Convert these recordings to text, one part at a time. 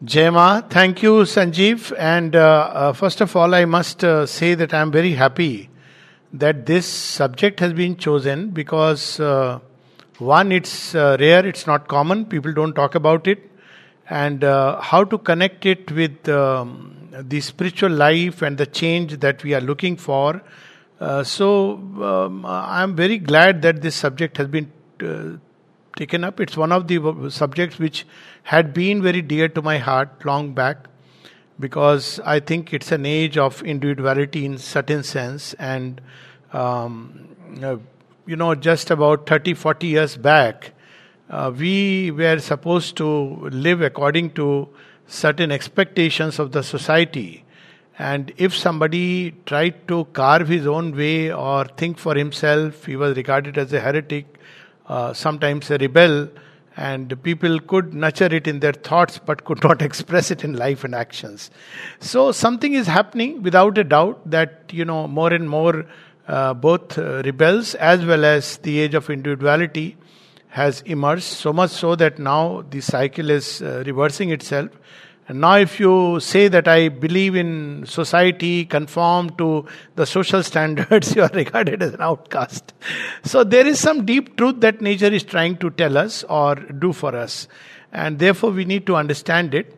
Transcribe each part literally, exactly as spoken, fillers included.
Jema, thank you, Sanjeev. And uh, uh, first of all, I must uh, say that I am very happy that this subject has been chosen because, uh, one, it's uh, rare, it's not common, people don't talk about it, and uh, how to connect it with um, the spiritual life and the change that we are looking for. Uh, so, um, I'm very glad that this subject has been uh, taken up. It's one of the w- subjects which had been very dear to my heart long back, because I think it's an age of individuality in certain sense. And um, uh, you know, just about thirty, forty years back, uh, we were supposed to live according to certain expectations of the society. And if somebody tried to carve his own way or think for himself, he was regarded as a heretic, uh, sometimes a rebel, and people could nurture it in their thoughts but could not express it in life and actions. So something is happening without a doubt, that you know more and more uh, both uh, rebels as well as the age of individuality has emerged, so much so that now the cycle is uh, reversing itself. And now if you say that I believe in society, conform to the social standards, you are regarded as an outcast. So there is some deep truth that nature is trying to tell us or do for us. And therefore we need to understand it.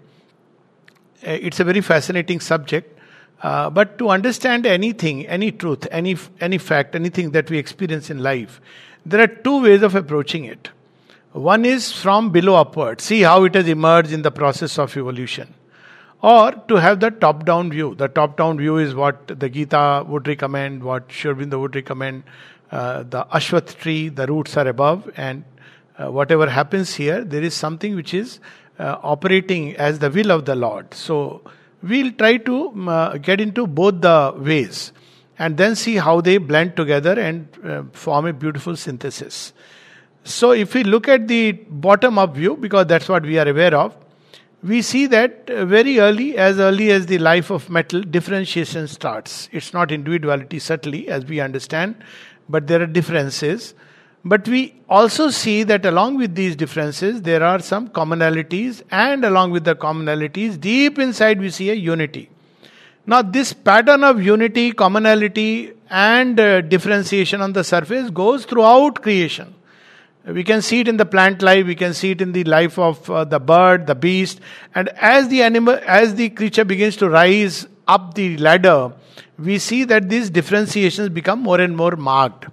Uh, It's a very fascinating subject. Uh, but to understand anything, any truth, any any fact, anything that we experience in life, there are two ways of approaching it. One is from below upward, see how it has emerged in the process of evolution. Or to have the top-down view. The top-down view is what the Gita would recommend, what Sri Aurobindo would recommend. Uh, the Ashwath tree, the roots are above, and uh, whatever happens here, there is something which is uh, operating as the will of the Lord. So we'll try to um, uh, get into both the ways and then see how they blend together and uh, form a beautiful synthesis. So if we look at the bottom-up view, because that's what we are aware of, we see that uh, very early, as early as the life of metal, differentiation starts. It's not individuality, certainly, as we understand, but there are differences. But we also see that along with these differences, there are some commonalities, and along with the commonalities, deep inside we see a unity. Now this pattern of unity, commonality, and uh, differentiation on the surface goes throughout creation. We can see it in the plant life, we can see it in the life of uh, the bird, the beast. And as the animal, as the creature begins to rise up the ladder, we see that these differentiations become more and more marked.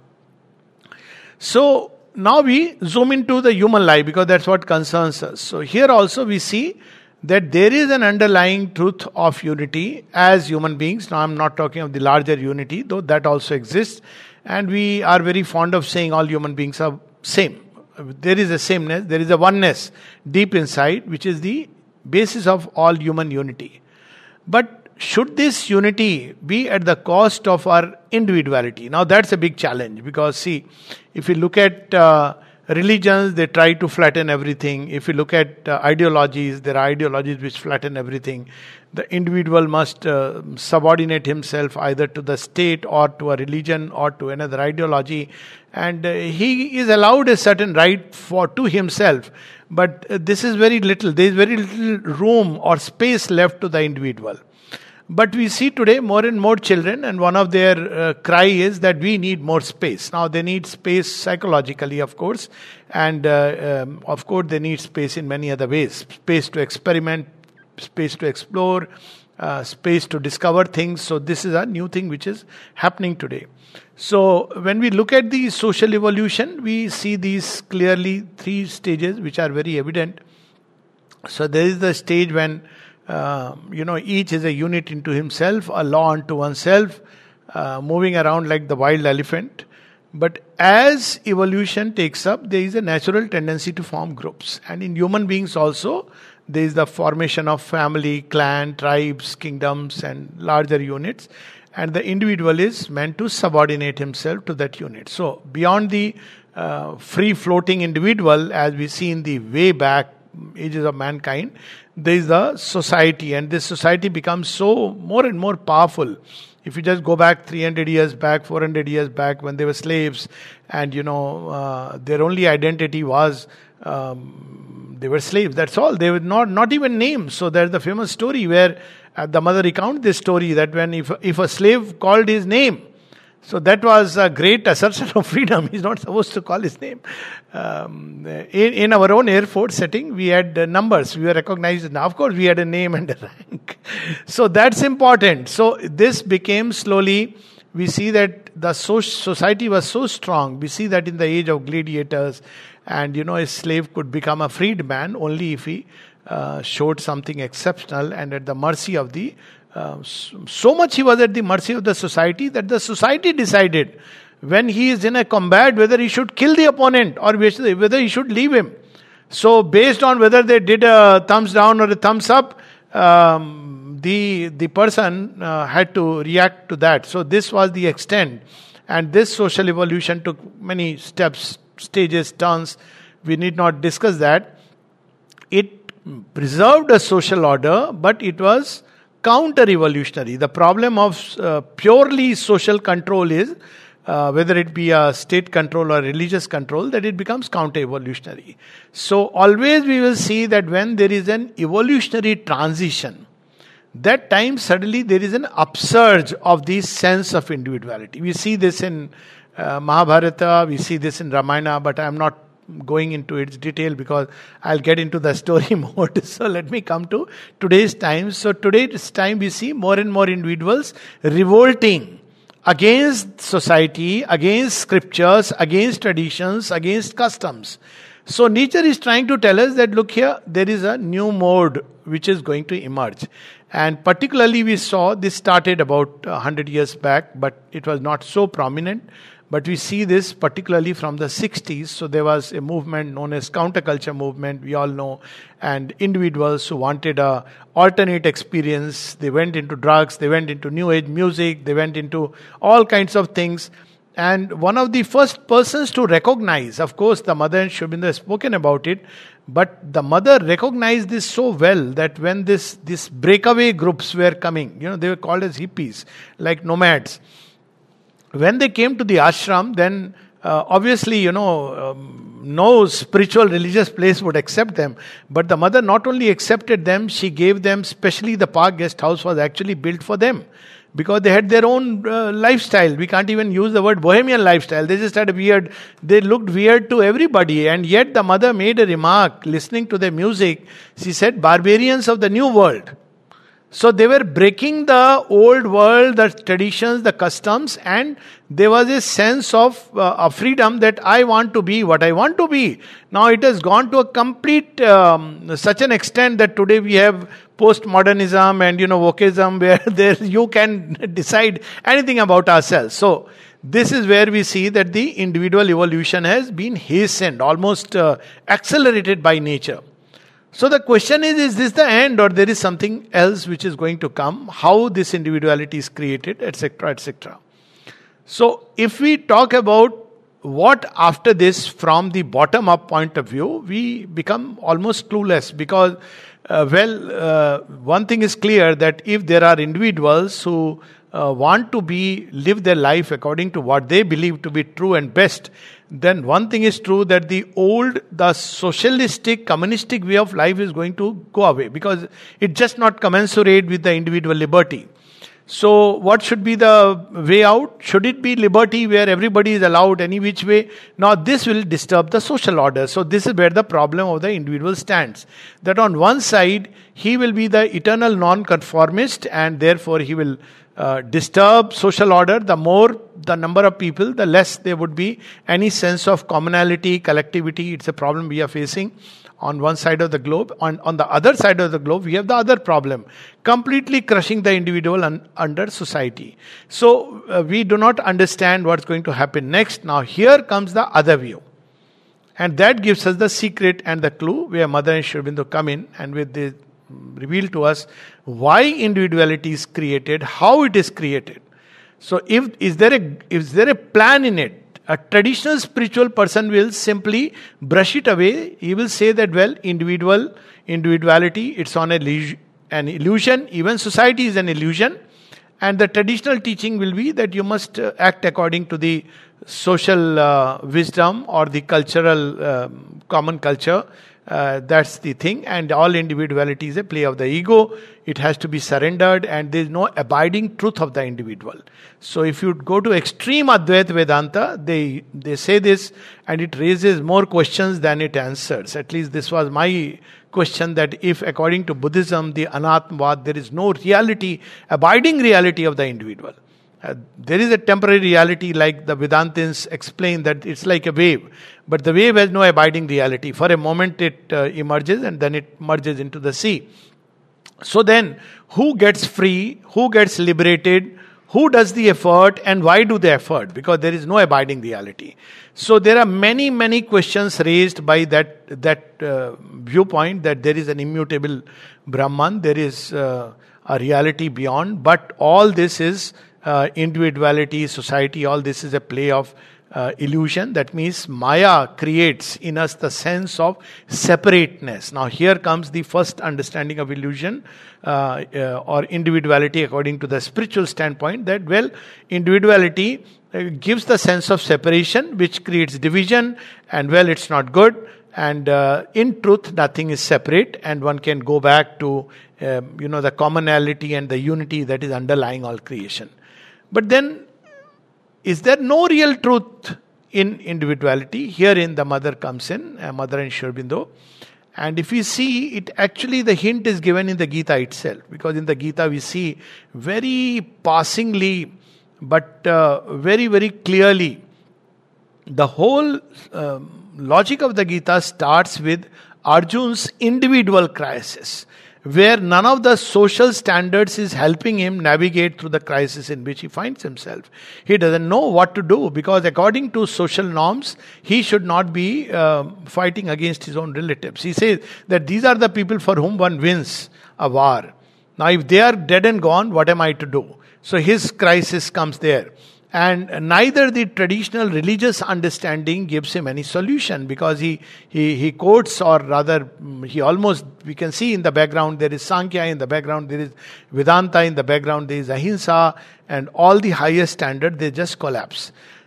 So now we zoom into the human life, because that's what concerns us. So here also we see that there is an underlying truth of unity as human beings. Now I'm not talking of the larger unity, though that also exists. And we are very fond of saying all human beings are same. There is a sameness, there is a oneness deep inside, which is the basis of all human unity. But should this unity be at the cost of our individuality? Now that's a big challenge, because see, if you look at uh, religions, they try to flatten everything. If you look at uh, ideologies, there are ideologies which flatten everything. The individual must uh, subordinate himself either to the state or to a religion or to another ideology, and uh, he is allowed a certain right for to himself. But uh, this is very little. There is very little room or space left to the individual. But we see today more and more children, and one of their uh, cry is that we need more space. Now they need space psychologically, of course, and uh, um, of course they need space in many other ways. Space to experiment, space to explore, uh, space to discover things. So this is a new thing which is happening today. So when we look at the social evolution, we see these clearly three stages which are very evident. So there is the stage when Uh, you know, each is a unit into himself, a law unto oneself, uh, moving around like the wild elephant. But as evolution takes up, there is a natural tendency to form groups. And in human beings also, there is the formation of family, clan, tribes, kingdoms, and larger units. And the individual is meant to subordinate himself to that unit. So beyond the uh, free-floating individual, as we see in the way back ages of mankind, there is the society, and this society becomes so more and more powerful. If you just go back three hundred years back, four hundred years back, when they were slaves, and you know uh, their only identity was um, they were slaves. That's all. They were not not even named. So there's the famous story where uh, the mother recounts this story that when if if a slave called his name, so that was a great assertion of freedom. He's not supposed to call his name. Um, in, in our own Air Force setting, we had uh, numbers. We were recognized. Now, of course, we had a name and a rank. So that's important. So this became slowly, we see that the so- society was so strong. We see that in the age of gladiators. And, you know, a slave could become a freed man only if he uh, showed something exceptional and at the mercy of the Uh, so much he was at the mercy of the society that the society decided when he is in a combat whether he should kill the opponent or whether he should leave him. So based on whether they did a thumbs down or a thumbs up, um, the the person uh, had to react to that. So this was the extent, and this social evolution took many steps, stages, turns. We need not discuss that. It preserved a social order, but it was counter-evolutionary. The problem of uh, purely social control is, uh, whether it be a state control or religious control, that it becomes counter-evolutionary. So always we will see that when there is an evolutionary transition, that time suddenly there is an upsurge of the sense of individuality. We see this in uh, Mahabharata, we see this in Ramayana, but I am not going into its detail because I'll get into the story mode. So let me come to today's time. So today's time we see more and more individuals revolting against society, against scriptures, against traditions, against customs. So nature is trying to tell us that look here, there is a new mode which is going to emerge. And particularly we saw this started about one hundred years back, but it was not so prominent. But we see this particularly from the sixties. So there was a movement known as counterculture movement, we all know. And individuals who wanted a alternate experience, they went into drugs, they went into new age music, they went into all kinds of things. And one of the first persons to recognize, of course, the mother and Sri Aurobindo has spoken about it, but the mother recognized this so well that when this, this breakaway groups were coming, you know, they were called as hippies, like nomads. When they came to the ashram, then uh, obviously, you know, um, no spiritual religious place would accept them. But the mother not only accepted them, she gave them, especially the park guest house was actually built for them. Because they had their own uh, lifestyle. We can't even use the word bohemian lifestyle. They just had a weird, they looked weird to everybody. And yet the mother made a remark, listening to their music. She said, barbarians of the new world. So they were breaking the old world, the traditions, the customs, and there was a sense of uh, freedom that I want to be what I want to be. Now it has gone to a complete, um, such an extent that today we have postmodernism and, you know, wokeism where there you can decide anything about ourselves. So this is where we see that the individual evolution has been hastened, almost uh, accelerated by nature. So the question is, is this the end or there is something else which is going to come? How this individuality is created, et cetera, et cetera. So if we talk about what after this from the bottom-up point of view, we become almost clueless because, uh, well, uh, one thing is clear that if there are individuals who uh, want to be live their life according to what they believe to be true and best, then one thing is true that the old, the socialistic, communistic way of life is going to go away because it's just not commensurate with the individual liberty. So what should be the way out? Should it be liberty where everybody is allowed any which way? Now this will disturb the social order. So this is where the problem of the individual stands. That on one side, he will be the eternal non-conformist and therefore he will uh, disturb social order. The more the number of people, the less there would be any sense of commonality, collectivity. It's a problem we are facing on one side of the globe. On, on the other side of the globe, we have the other problem, completely crushing the individual un, under society. So uh, we do not understand what's going to happen next. Now here comes the other view. And that gives us the secret and the clue where Mother and Sri Aurobindo come in and with the reveal to us why individuality is created, how it is created. So if is there a is there a plan in it? A traditional spiritual person will simply brush it away. He will say that, well, individual, individuality, it's on a, an illusion. Even society is an illusion. And the traditional teaching will be that you must uh, act according to the social uh, wisdom or the cultural, um, common culture. Uh, that's the thing. And all individuality is a play of the ego. It has to be surrendered, and there is no abiding truth of the individual. So if you go to extreme Advaita Vedanta, they, they say this, and it raises more questions than it answers. At least this was my question, that if according to Buddhism, the Anatmavad, there is no reality, abiding reality of the individual. Uh, there is a temporary reality, like the Vedantins explain, that it's like a wave. But the wave has no abiding reality. For a moment it uh, emerges and then it merges into the sea. So then, who gets free? Who gets liberated? Who does the effort, and why do the effort? Because there is no abiding reality. So there are many, many questions raised by that, that uh, viewpoint, that there is an immutable Brahman, there is uh, a reality beyond, but all this is Uh, individuality, society, all this is a play of uh, illusion. That means Maya creates in us the sense of separateness. Now here comes the first understanding of illusion uh, uh, or individuality according to the spiritual standpoint, that, well, individuality uh, gives the sense of separation, which creates division, and, well, it's not good. And uh, in truth, nothing is separate, and one can go back to uh, you know the commonality and the unity that is underlying all creation. But then, is there no real truth in individuality? Herein the mother comes in, uh, Mother and Sri Aurobindo. And if we see it, actually the hint is given in the Gita itself. Because in the Gita we see very passingly, but uh, very, very clearly, the whole uh, logic of the Gita starts with Arjun's individual crisis, where none of the social standards is helping him navigate through the crisis in which he finds himself. He doesn't know what to do, because according to social norms, he should not be uh, fighting against his own relatives. He says that these are the people for whom one wins a war. Now if they are dead and gone, what am I to do? So his crisis comes there. And neither the traditional religious understanding gives him any solution, because he, he, he quotes, or rather he almost, we can see in the background there is Sankhya, in the background there is Vedanta, in the background there is Ahimsa, and all the higher standard, they just collapse.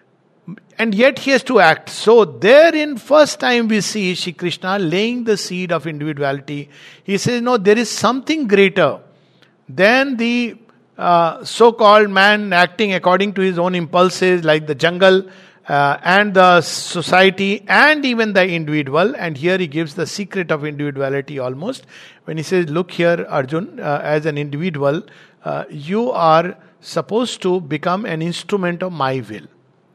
And yet he has to act. So therein first time we see Shri Krishna laying the seed of individuality. He says, no, there is something greater than the Uh, so-called man acting according to his own impulses, like the jungle uh, and the society and even the individual. And here he gives the secret of individuality almost, when he says, look here, Arjun, uh, as an individual, uh, you are supposed to become an instrument of my will.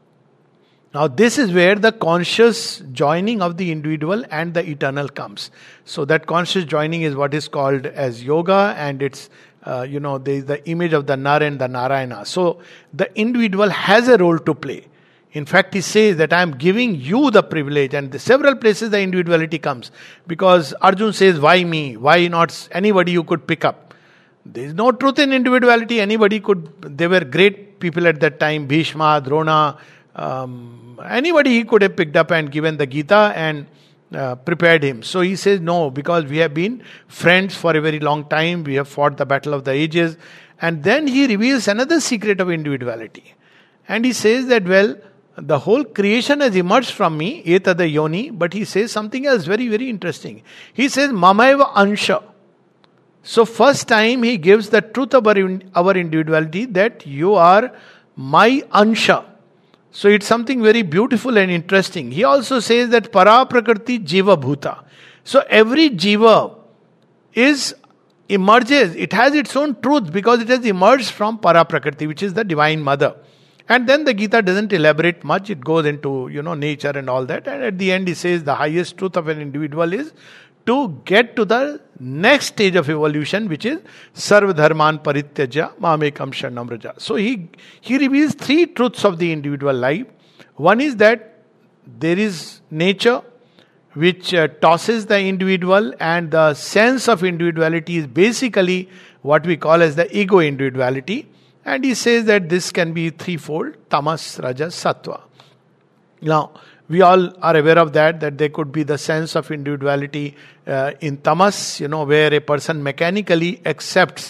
Now this is where the conscious joining of the individual and the eternal comes. So that conscious joining is what is called as yoga, and it's Uh, you know, there is the image of the Nar and the Narayana. So the individual has a role to play. In fact, he says that I am giving you the privilege, and the several places the individuality comes. Because Arjun says, why me? Why not anybody you could pick up? There is no truth in individuality. Anybody could, they were great people at that time, Bhishma, Drona, um, anybody he could have picked up and given the Gita and Uh, prepared him. So he says, no, because we have been friends for a very long time, we have fought the battle of the ages. And then he reveals another secret of individuality. And he says that, well, the whole creation has emerged from me, etada yoni, but he says something else very, very interesting. He says, mamaiva ansha. So first time he gives the truth of our, our individuality, that you are my ansha. So it's something very beautiful and interesting. He also says that para prakriti jiva bhuta. So every jiva is emerges, it has its own truth, because it has emerged from para prakriti, which is the divine mother. And then the Gita doesn't elaborate much. It goes into, you know, nature and all that. And at the end he says the highest truth of an individual is to get to the next stage of evolution, which is Sarva Dharman Parityaja Mamekam Sharanam Vraja. So he, he reveals three truths of the individual life. One is that there is nature which uh, tosses the individual, and the sense of individuality is basically what we call as the ego individuality. And he says that this can be threefold: tamas, rajas, sattva. Now, we all are aware of that, that there could be the sense of individuality uh, in tamas, you know, where a person mechanically accepts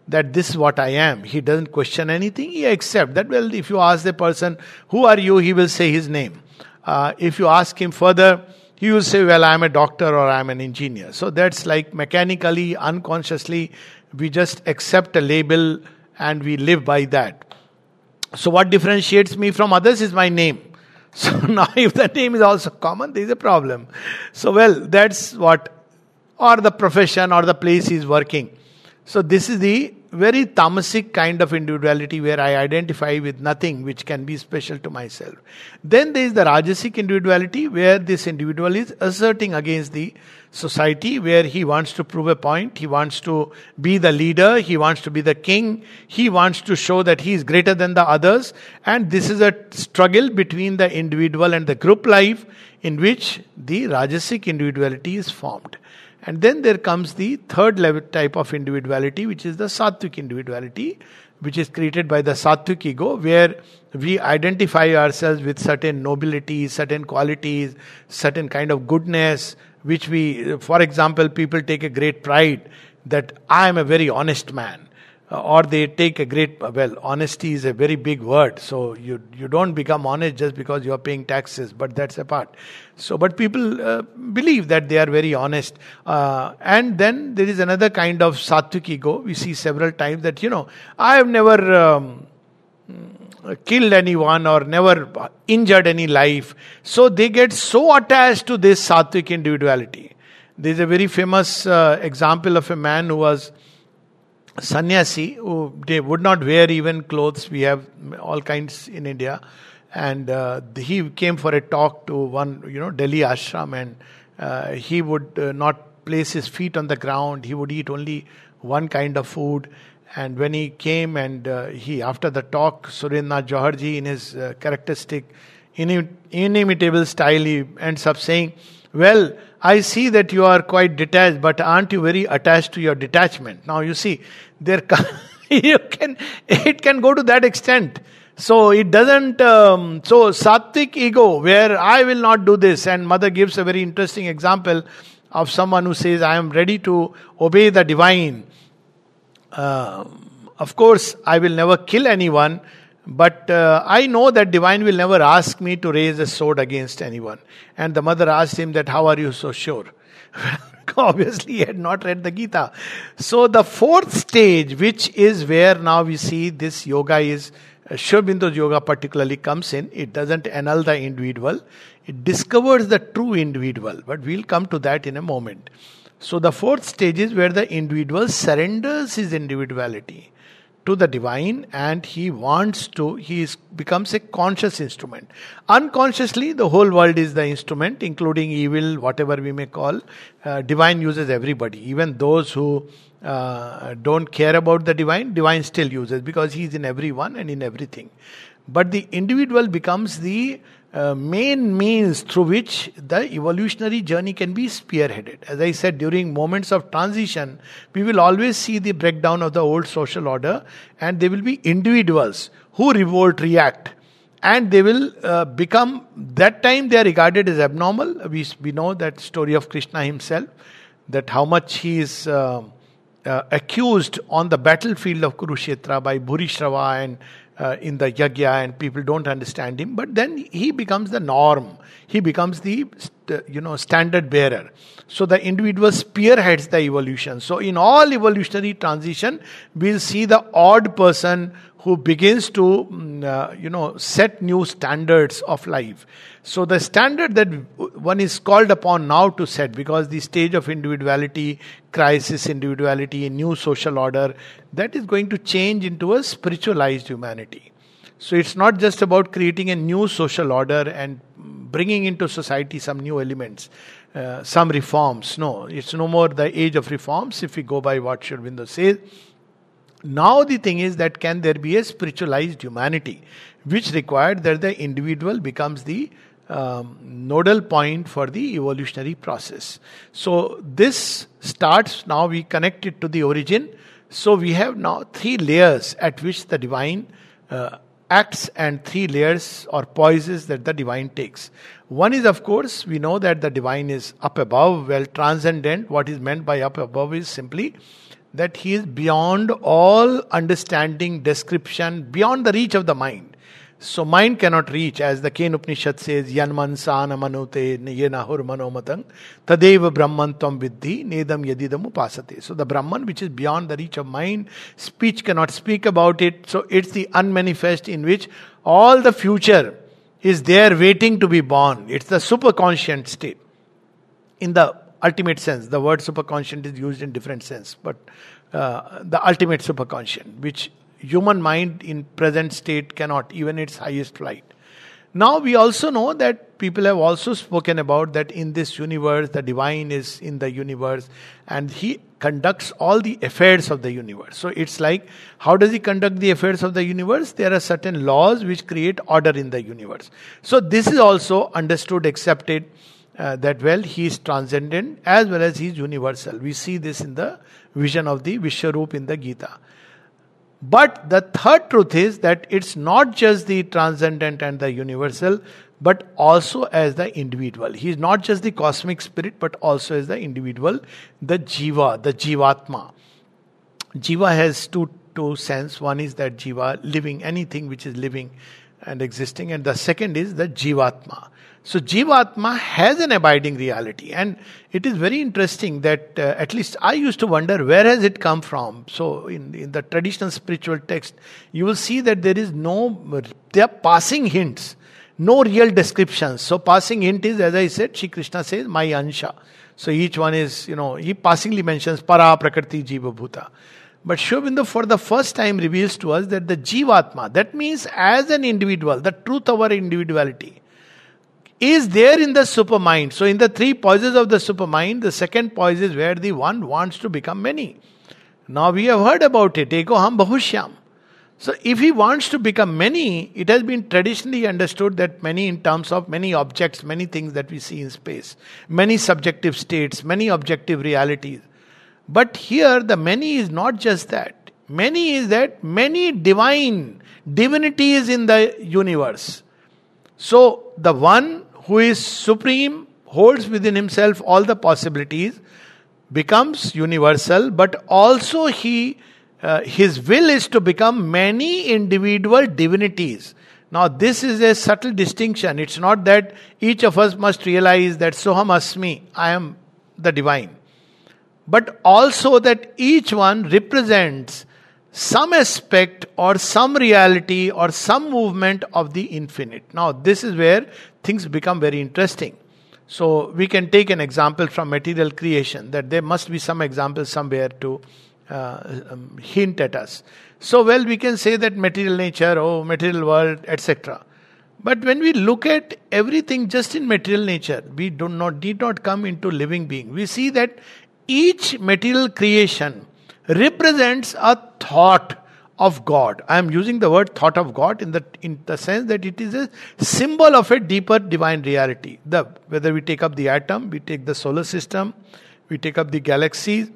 that this is what I am. He doesn't question anything. He accepts that. Well, if you ask the person, who are you? He will say his name. Uh, if you ask him further, he will say, well, I am a doctor or I am an engineer. So that's like mechanically, unconsciously, we just accept a label and we live by that. So what differentiates me from others is my name. So now if the name is also common, there is a problem. So well, that's what, or the profession or the place he is working. So this is the very tamasic kind of individuality where I identify with nothing which can be special to myself. Then there is the rajasic individuality where this individual is asserting against the society, where he wants to prove a point, he wants to be the leader, he wants to be the king, he wants to show that he is greater than the others, and this is a struggle between the individual and the group life in which the rajasic individuality is formed. And then there comes the third level type of individuality, which is the sattvic individuality, which is created by the sattvic ego, where we identify ourselves with certain nobility, certain qualities, certain kind of goodness, which we, for example, people take a great pride that I am a very honest man. Uh, or they take a great, well, honesty is a very big word. So you you don't become honest just because you are paying taxes, but that's a part. So, but people uh, believe that they are very honest. Uh, and then there is another kind of sattvic ego. We see several times that, you know, I have never um, killed anyone or never injured any life. So they get so attached to this sattvic individuality. There is a very famous uh, example of a man who was sannyasi, who they would not wear even clothes. We have all kinds in India, and uh, he came for a talk to one, you know, Delhi ashram, and uh, he would uh, not place his feet on the ground. He would eat only one kind of food. And when he came and uh, he, after the talk, Surendranath Jauharji, in his uh, characteristic, inim- inimitable style, he ends up saying, well, I see that you are quite detached, but aren't you very attached to your detachment? Now you see, there you can it can go to that extent. So it doesn't. Um, so sattvic ego, where I will not do this, and Mother gives a very interesting example of someone who says, I am ready to obey the divine. Uh, of course, I will never kill anyone. But uh, I know that divine will never ask me to raise a sword against anyone. And the mother asked him that, how are you so sure? Obviously he had not read the Gita. So the fourth stage, which is where now we see this yoga is, uh, Sri Aurobindo's yoga particularly comes in. It doesn't annul the individual. It discovers the true individual. But we'll come to that in a moment. So the fourth stage is where the individual surrenders his individuality to the divine, and he wants to, he is, becomes a conscious instrument. Unconsciously, the whole world is the instrument, including evil, whatever we may call. Uh, divine uses everybody. Even those who uh, don't care about the divine, divine still uses, because he is in everyone and in everything. But the individual becomes the uh, main means through which the evolutionary journey can be spearheaded. As I said, during moments of transition, we will always see the breakdown of the old social order, and there will be individuals who revolt, react, and they will uh, become, that time they are regarded as abnormal. We, we know that story of Krishna himself, that how much he is uh, uh, accused on the battlefield of Kurukshetra by Bhurishrava and Uh, in the yagya, and people don't understand him, but then he becomes the norm. He becomes the st- you know standard bearer. So the individual spearheads the evolution. So in all evolutionary transition, we'll see the odd person who begins to uh, you know set new standards of life. So the standard that one is called upon now to set, because the stage of individuality, crisis individuality, new social order, that is going to change into a spiritualized humanity. So it's not just about creating a new social order and bringing into society some new elements, uh, some reforms. No, it's no more the age of reforms, if we go by what Sri Aurobindo says. Now the thing is that can there be a spiritualized humanity, which required that the individual becomes the um, nodal point for the evolutionary process. So this starts, now we connect it to the origin. So we have now three layers at which the divine uh, acts, and three layers or poises that the divine takes. One is, of course, we know that the divine is up above, well transcendent. What is meant by up above is simply that he is beyond all understanding, description, beyond the reach of the mind. So mind cannot reach, as the Ken Upanishad says, Yanman sana manute yenahur manomatang tadeva brahman tvam viddhi nedam yadidam upasate. So the Brahman, which is beyond the reach of mind, speech cannot speak about it. So it's the unmanifest in which all the future is there waiting to be born. It's the superconscient state. In the ultimate sense, the word superconscient is used in different sense, but uh, the ultimate superconscient, which human mind in present state cannot, even its highest flight. Now we also know that people have also spoken about that in this universe, the divine is in the universe and he conducts all the affairs of the universe. So it's like, how does he conduct the affairs of the universe? There are certain laws which create order in the universe. So this is also understood, accepted, uh, that well, he is transcendent as well as he is universal. We see this in the vision of the Vishwarup in the Gita. But the third truth is that it's not just the transcendent and the universal, but also as the individual. He is not just the cosmic spirit, but also as the individual, the Jiva, the Jivatma. Jiva has two, two sense. One is that Jiva, living, anything which is living and existing. And the second is the Jivatma. So Jivatma has an abiding reality, and it is very interesting that uh, at least I used to wonder, where has it come from? So in, in the traditional spiritual text, you will see that there is no, they are passing hints, no real descriptions. So passing hint is, as I said, Shri Krishna says, my ansha. So each one is, you know, he passingly mentions para, prakriti, jiva, bhuta. But Sri Aurobindo for the first time reveals to us that the Jivatma, that means as an individual, the truth of our individuality, is there in the supermind. So in the three poises of the supermind, the second poise is where the one wants to become many. Now we have heard about it, eko ham bahushyam. So if he wants to become many, it has been traditionally understood that many in terms of many objects, many things that we see in space, many subjective states, many objective realities. But here the many is not just that. Many is that many divine, divinity is in the universe. So the one who is supreme, holds within himself all the possibilities, becomes universal, but also he, uh, his will is to become many individual divinities. Now this is a subtle distinction. It's not that each of us must realize that Soham Asmi, I am the divine. But also that each one represents some aspect or some reality or some movement of the infinite. Now this is where things become very interesting. So we can take an example from material creation, that there must be some example somewhere to uh, um, hint at us. So well, we can say that material nature, oh material world, et cetera. But when we look at everything just in material nature, we do not need not come into living being. We see that each material creation represents a thought of God. I am using the word thought of God in the in the sense that it is a symbol of a deeper divine reality. The whether we take up the atom, we take the solar system, we take up the galaxies,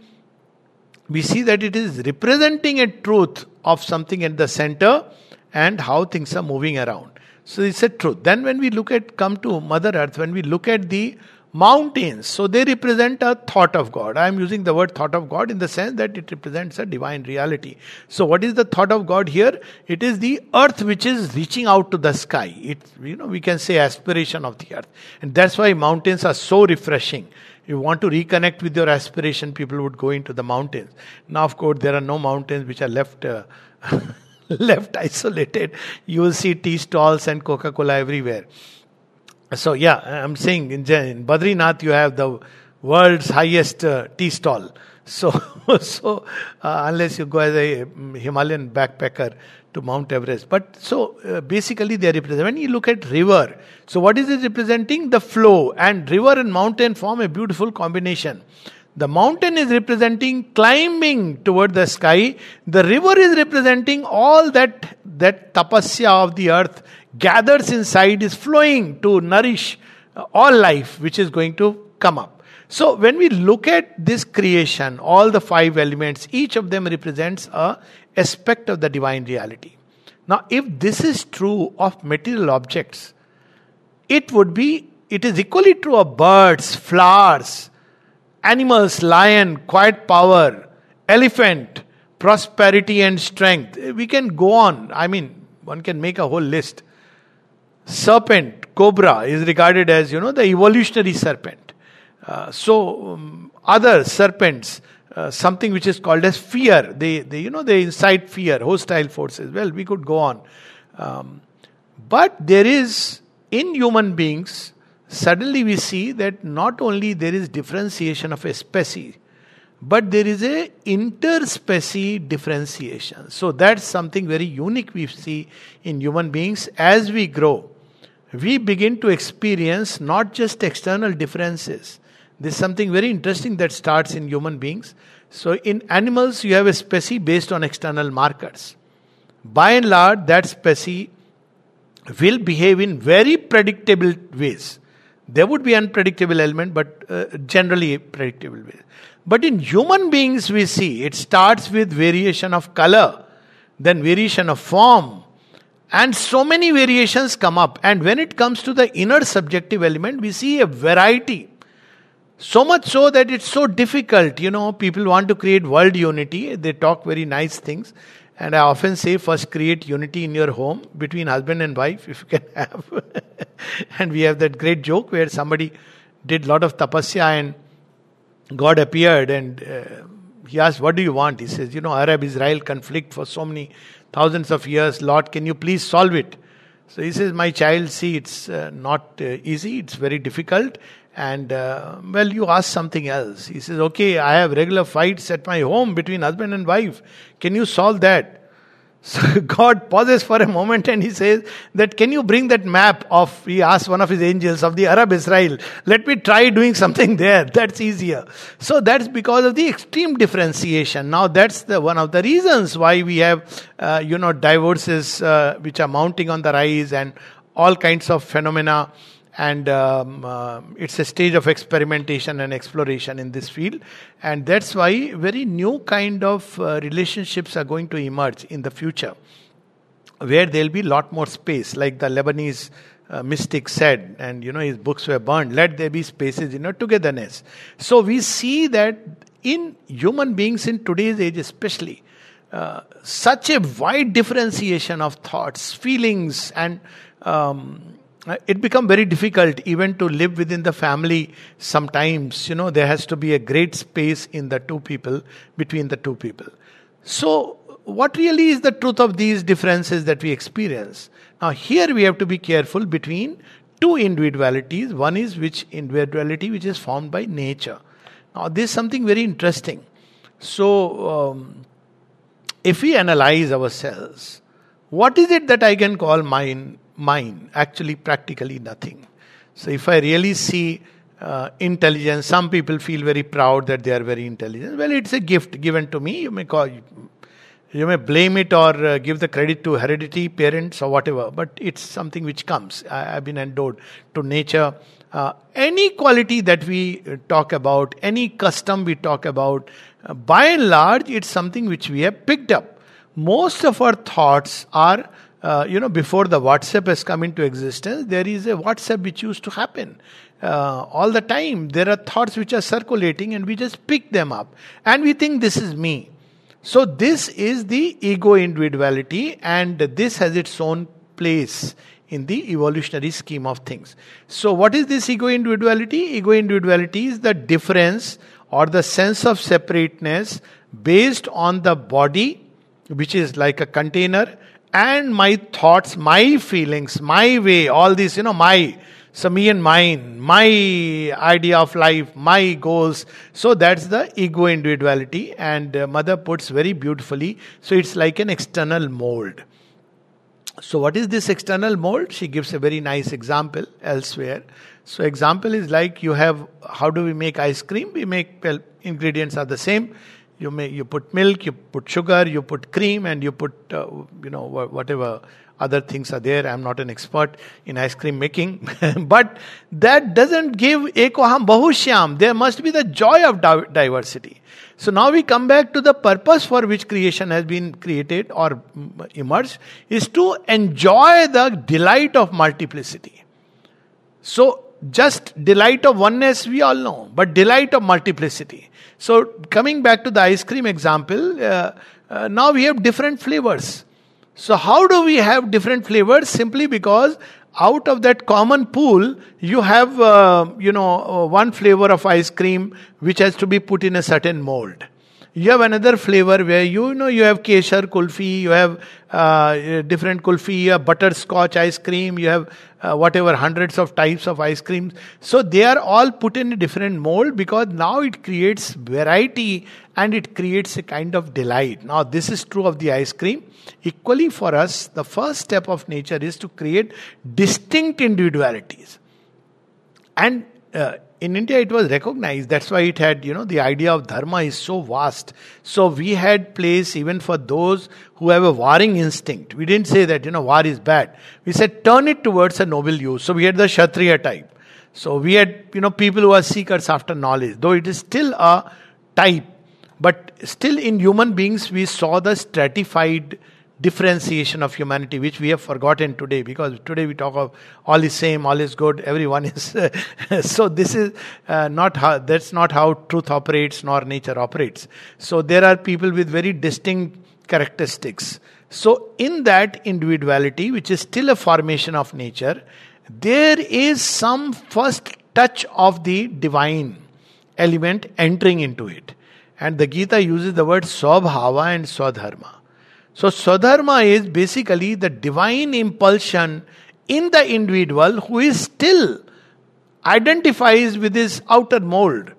we see that it is representing a truth of something at the center and how things are moving around. So it's a truth. Then when we look at, come to Mother Earth, when we look at the mountains, so they represent a thought of God. I am using the word thought of God in the sense that it represents a divine reality. So what is the thought of God here? It is the earth which is reaching out to the sky. It, you know, we can say aspiration of the earth. And that's why mountains are so refreshing. You want to reconnect with your aspiration, people would go into the mountains. Now of course there are no mountains which are left uh, left isolated. You will see tea stalls and Coca-Cola everywhere. So yeah, I'm saying in, in Badrinath you have the world's highest uh, tea stall. So, so uh, unless you go as a Himalayan backpacker to Mount Everest. But so uh, basically they represent, when you look at river, so what is it representing? The flow. And river and mountain form a beautiful combination. The mountain is representing climbing toward the sky. The river is representing all that, that tapasya of the earth gathers inside, is flowing to nourish all life which is going to come up. So when we look at this creation, all the five elements, each of them represents a aspect of the divine reality. Now if this is true of material objects, it would be, it is equally true of birds, flowers, animals, lion, quiet power, elephant, prosperity and strength. We can go on. I mean, one can make a whole list. Serpent, cobra is regarded as, you know, the evolutionary serpent. Uh, so, um, other serpents, uh, something which is called as fear. They, they, you know, they incite fear, hostile forces. Well, we could go on. Um, but there is, in human beings, suddenly we see that not only there is differentiation of a species, but there is a interspecies differentiation. So that's something very unique we see in human beings. As we grow, we begin to experience not just external differences. There's something very interesting that starts in human beings. So in animals, you have a species based on external markers. By and large, that species will behave in very predictable ways. There would be unpredictable element, but uh, generally predictable ways. But in human beings, we see it starts with variation of color, then variation of form, and so many variations come up. And when it comes to the inner subjective element, we see a variety. So much so that it's so difficult. You know, people want to create world unity. They talk very nice things. And I often say, first create unity in your home between husband and wife, if you can have. And we have that great joke where somebody did a lot of tapasya and God appeared and uh, he asked, what do you want? He says, you know, Arab-Israel conflict for so many thousands of years. Lord, can you please solve it? So he says, my child, see, it's uh, not uh, easy. It's very difficult. And, uh, well, you ask something else. He says, okay, I have regular fights at my home between husband and wife. Can you solve that? So God pauses for a moment and he says that, can you bring that map of, he asks one of his angels, of the Arab Israel. Let me try doing something there. That's easier. So that's because of the extreme differentiation. Now that's the one of the reasons why we have, uh, you know, divorces uh, which are mounting on the rise and all kinds of phenomena. And um, uh, it's a stage of experimentation and exploration in this field. And that's why very new kind of uh, relationships are going to emerge in the future, where there'll be a lot more space, like the Lebanese uh, mystic said, and you know his books were burned, let there be spaces, you know, togetherness. So we see that in human beings in today's age especially, uh, such a wide differentiation of thoughts, feelings, and um, it becomes very difficult even to live within the family. Sometimes, you know, there has to be a great space in the two people, between the two people. So, what really is the truth of these differences that we experience? Now, here we have to be careful between two individualities. One is which individuality which is formed by nature. Now, this is something very interesting. So, um, if we analyze ourselves, what is it that I can call mine? Mine, actually practically nothing. So if I really see uh, intelligence, some people feel very proud that they are very intelligent. Well, it's a gift given to me. You may call, you may blame it or uh, give the credit to heredity, parents or whatever, but it's something which comes. I, I've been endowed to nature. Uh, any quality that we talk about, any custom we talk about, uh, by and large, it's something which we have picked up. Most of our thoughts are Uh, you know, before the WhatsApp has come into existence, there is a WhatsApp which used to happen. Uh, all the time, there are thoughts which are circulating and we just pick them up. And we think this is me. So this is the ego individuality, and this has its own place in the evolutionary scheme of things. So what is this ego individuality? Ego individuality is the difference or the sense of separateness based on the body, which is like a container, and my thoughts, my feelings, my way, all this, you know, my, so me and mine, my idea of life, my goals. So that's the ego individuality, and uh, Mother puts very beautifully. So it's like an external mold. So what is this external mold? She gives a very nice example elsewhere. So example is like you have, how do we make ice cream? We make, well, ingredients are the same. You may you put milk, you put sugar, you put cream, and you put uh, you know whatever other things are there. I'm not an expert in ice cream making, but that doesn't give ekoham bahushyam. There must be the joy of diversity. So now we come back to the purpose for which creation has been created or emerged, is to enjoy the delight of multiplicity. So just delight of oneness, we all know, but delight of multiplicity. So coming back to the ice cream example, uh, uh, now we have different flavors. So how do we have different flavors? Simply because out of that common pool, you have, uh, you know, uh, one flavor of ice cream which has to be put in a certain mold. You have another flavor where you know you have kesar kulfi, you have uh, different kulfi, you have butterscotch ice cream, you have uh, whatever hundreds of types of ice creams. So they are all put in a different mold because now it creates variety and it creates a kind of delight. Now this is true of the ice cream. Equally for us, the first step of nature is to create distinct individualities. And uh, in India, it was recognized. That's why it had, you know, the idea of dharma is so vast. So we had place even for those who have a warring instinct. We didn't say that, you know, war is bad. We said turn it towards a noble use. So we had the Kshatriya type. So we had, you know, people who are seekers after knowledge. Though it is still a type. But still in human beings, we saw the stratified differentiation of humanity, which we have forgotten today, because today we talk of all is same, all is good, everyone is. So this is uh, not how, that's not how truth operates nor nature operates. So there are people with very distinct characteristics. So in that individuality, which is still a formation of nature, there is some first touch of the divine element entering into it. And the Gita uses the word Swabhava and Swadharma. So Swadharma is basically the divine impulsion in the individual who is still identifies with his outer mold.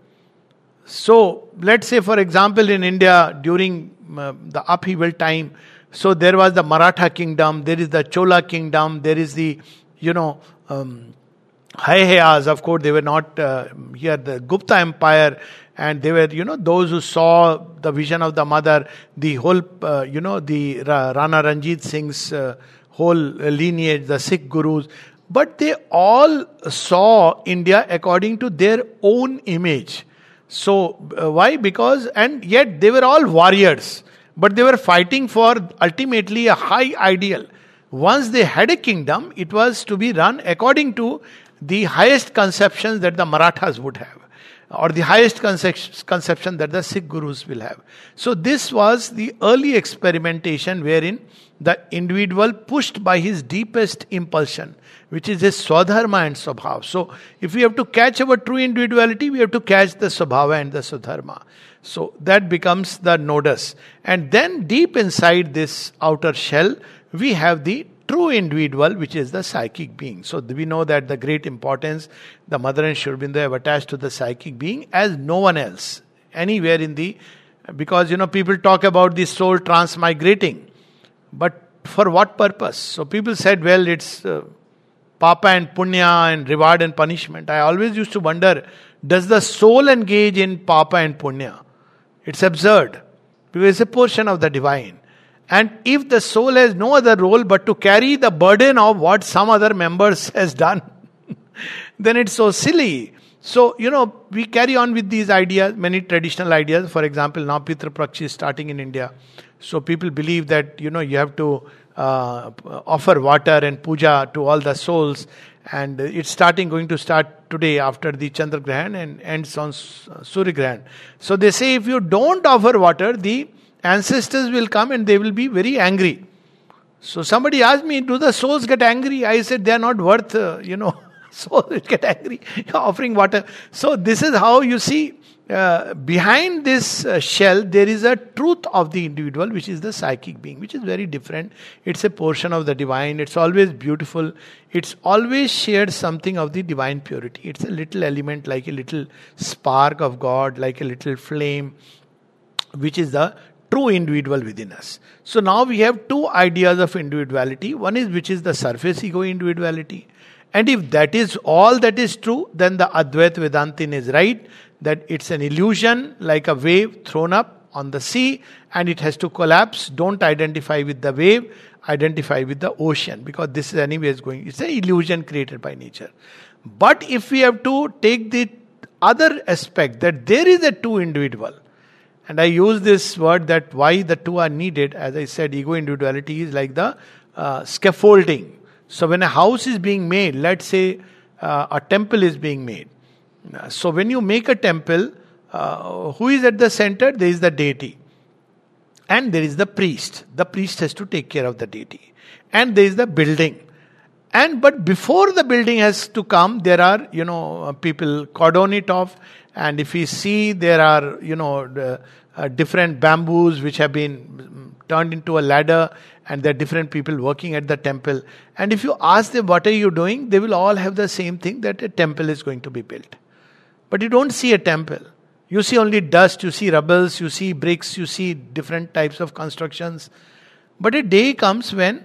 So let's say, for example, in India during uh, the upheaval time, so there was the Maratha kingdom, there is the Chola kingdom, there is the, you know, um, Hayayas, of course, they were not uh, here, the Gupta Empire, and they were, you know, those who saw the vision of the mother, the whole, uh, you know, the Ra- Rana Ranjit Singh's uh, whole lineage, the Sikh gurus. But they all saw India according to their own image. So, uh, why? Because, and yet they were all warriors. But they were fighting for ultimately a high ideal. Once they had a kingdom, it was to be run according to the highest conceptions that the Marathas would have, or the highest concep- conception that the Sikh gurus will have. So this was the early experimentation wherein the individual pushed by his deepest impulsion, which is his Swadharma and Swabhava. So if we have to catch our true individuality, we have to catch the Swabhava and the Swadharma. So that becomes the nodus. And then deep inside this outer shell, we have the true individual, which is the psychic being. So we know that the great importance the Mother and Sri Aurobindo have attached to the psychic being as no one else anywhere in the, because you know people talk about the soul transmigrating, but for what purpose? So people said, well, it's uh, papa and punya and reward and punishment. I always used to wonder, does the soul engage in papa and punya? It's absurd, because it's a portion of the divine. And if the soul has no other role but to carry the burden of what some other members has done, then it's so silly. So, you know, we carry on with these ideas, many traditional ideas. For example, now Pitra Prakshi is starting in India. So people believe that, you know, you have to uh, offer water and puja to all the souls. And it's starting, going to start today after the Chandra Grahan and ends on Surya Grahan. So they say if you don't offer water, the ancestors will come and they will be very angry. So somebody asked me, do the souls get angry? I said, they are not worth, uh, you know, souls will get angry. You're offering water. So this is how you see, uh, behind this uh, shell, there is a truth of the individual, which is the psychic being, which is very different. It's a portion of the divine. It's always beautiful. It's always shared something of the divine purity. It's a little element, like a little spark of God, like a little flame, which is the true individual within us. So now we have two ideas of individuality. One is which is the surface ego individuality. And if that is all that is true, then the Advaita Vedantin is right, that it's an illusion like a wave thrown up on the sea and it has to collapse. Don't identify with the wave, identify with the ocean, because this is anyways going, it's an illusion created by nature. But if we have to take the other aspect, that there is a true individual, and I use this word that why the two are needed. As I said, ego individuality is like the uh, scaffolding. So when a house is being made, let's say uh, a temple is being made. Uh, So when you make a temple, uh, who is at the center? There is the deity. And there is the priest. The priest has to take care of the deity. And there is the building. And but before the building has to come, there are, you know, uh, people cordon it off. And if we see, there are, you know, the, uh, different bamboos which have been turned into a ladder. And there are different people working at the temple. And if you ask them, what are you doing? They will all have the same thing, that a temple is going to be built. But you don't see a temple. You see only dust, you see rubbles, you see bricks, you see different types of constructions. But a day comes when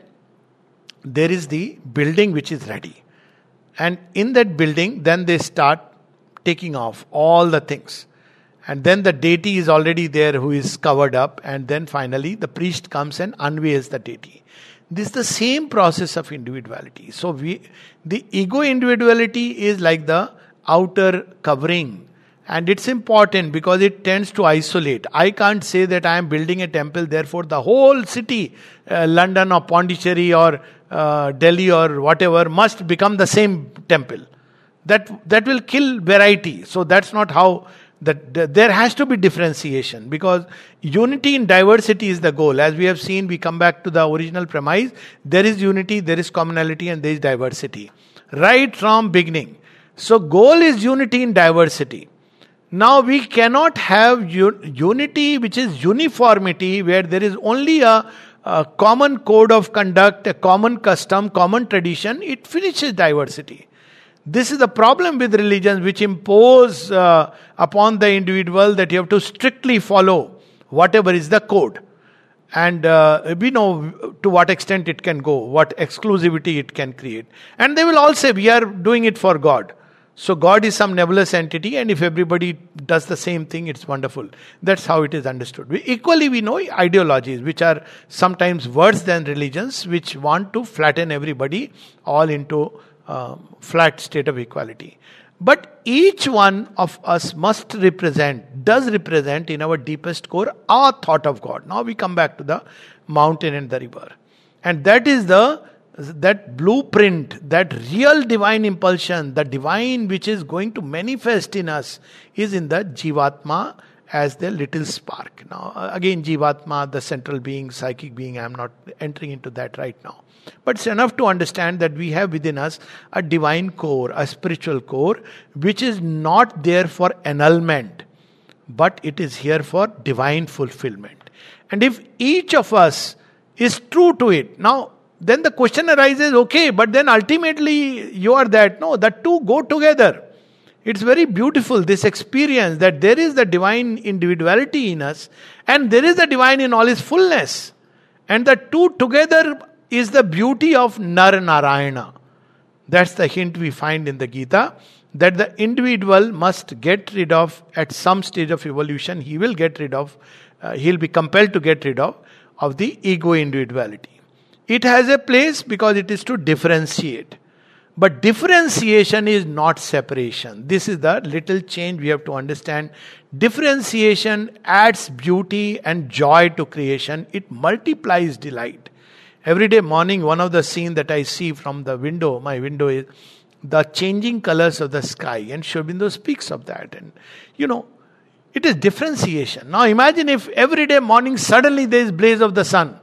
there is the building which is ready. And in that building, then they start taking off all the things. And then the deity is already there who is covered up. And then finally the priest comes and unveils the deity. This is the same process of individuality. So we, the ego individuality is like the outer covering. And it's important because it tends to isolate. I can't say that I am building a temple, therefore the whole city, uh, London or Pondicherry or uh, Delhi or whatever, must become the same temple. That that will kill variety. So that's not how, that the, there has to be differentiation, because unity in diversity is the goal. As we have seen, we come back to the original premise. There is unity, there is commonality, and there is diversity. Right from beginning. So goal is unity in diversity. Now we cannot have un- unity which is uniformity, where there is only a, a common code of conduct, a common custom, common tradition. It finishes diversity. This is the problem with religions which impose uh, upon the individual that you have to strictly follow whatever is the code. And uh, we know to what extent it can go, what exclusivity it can create. And they will all say, we are doing it for God. So God is some nebulous entity, and if everybody does the same thing, it's wonderful. That's how it is understood. We, equally, we know ideologies, which are sometimes worse than religions, which want to flatten everybody all into uh, flat state of equality. But each one of us must represent, does represent in our deepest core, our thought of God. Now we come back to the mountain and the river. And that is the that blueprint, that real divine impulsion, the divine which is going to manifest in us, is in the Jivatma as the little spark. Now, again, Jivatma, the central being, psychic being, I am not entering into that right now. But it's enough to understand that we have within us a divine core, a spiritual core, which is not there for annulment, but it is here for divine fulfillment. And if each of us is true to it, now, then the question arises, okay, but then ultimately you are that. No, the two go together. It's very beautiful, this experience that there is the divine individuality in us and there is the divine in all its fullness. And the two together is the beauty of Nar Narayana. That's the hint we find in the Gita, that the individual must get rid of, at some stage of evolution, he will get rid of, uh, he'll be compelled to get rid of, of the ego individuality. It has a place because it is to differentiate. But differentiation is not separation. This is the little change we have to understand. Differentiation adds beauty and joy to creation. It multiplies delight. Every day morning, one of the scenes that I see from the window, my window, is the changing colors of the sky. And Sri Aurobindo speaks of that. And, you know, it is differentiation. Now imagine if every day morning suddenly there is blaze of the sun.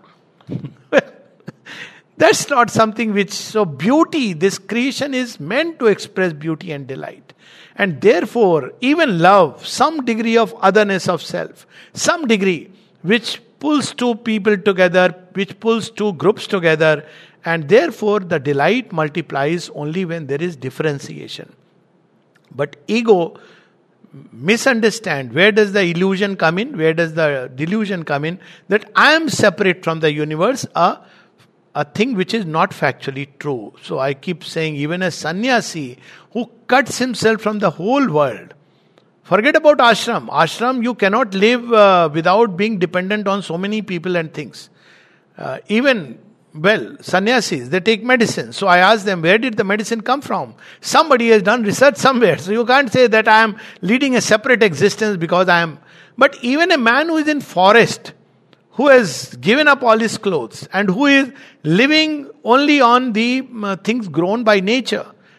That's not something which, so beauty, this creation is meant to express beauty and delight. And therefore, even love, some degree of otherness of self, some degree which pulls two people together, which pulls two groups together, and therefore the delight multiplies only when there is differentiation. But ego misunderstand. Where does the illusion come in? Where does the delusion come in? That I am separate from the universe, a A thing which is not factually true. So I keep saying, even a sannyasi who cuts himself from the whole world. Forget about ashram. Ashram, you cannot live uh, without being dependent on so many people and things. Uh, even, well, sannyasis, they take medicine. So I ask them, where did the medicine come from? Somebody has done research somewhere. So you can't say that I am leading a separate existence because I am. But even a man who is in forest, who has given up all his clothes and who is living only on the uh, things grown by nature,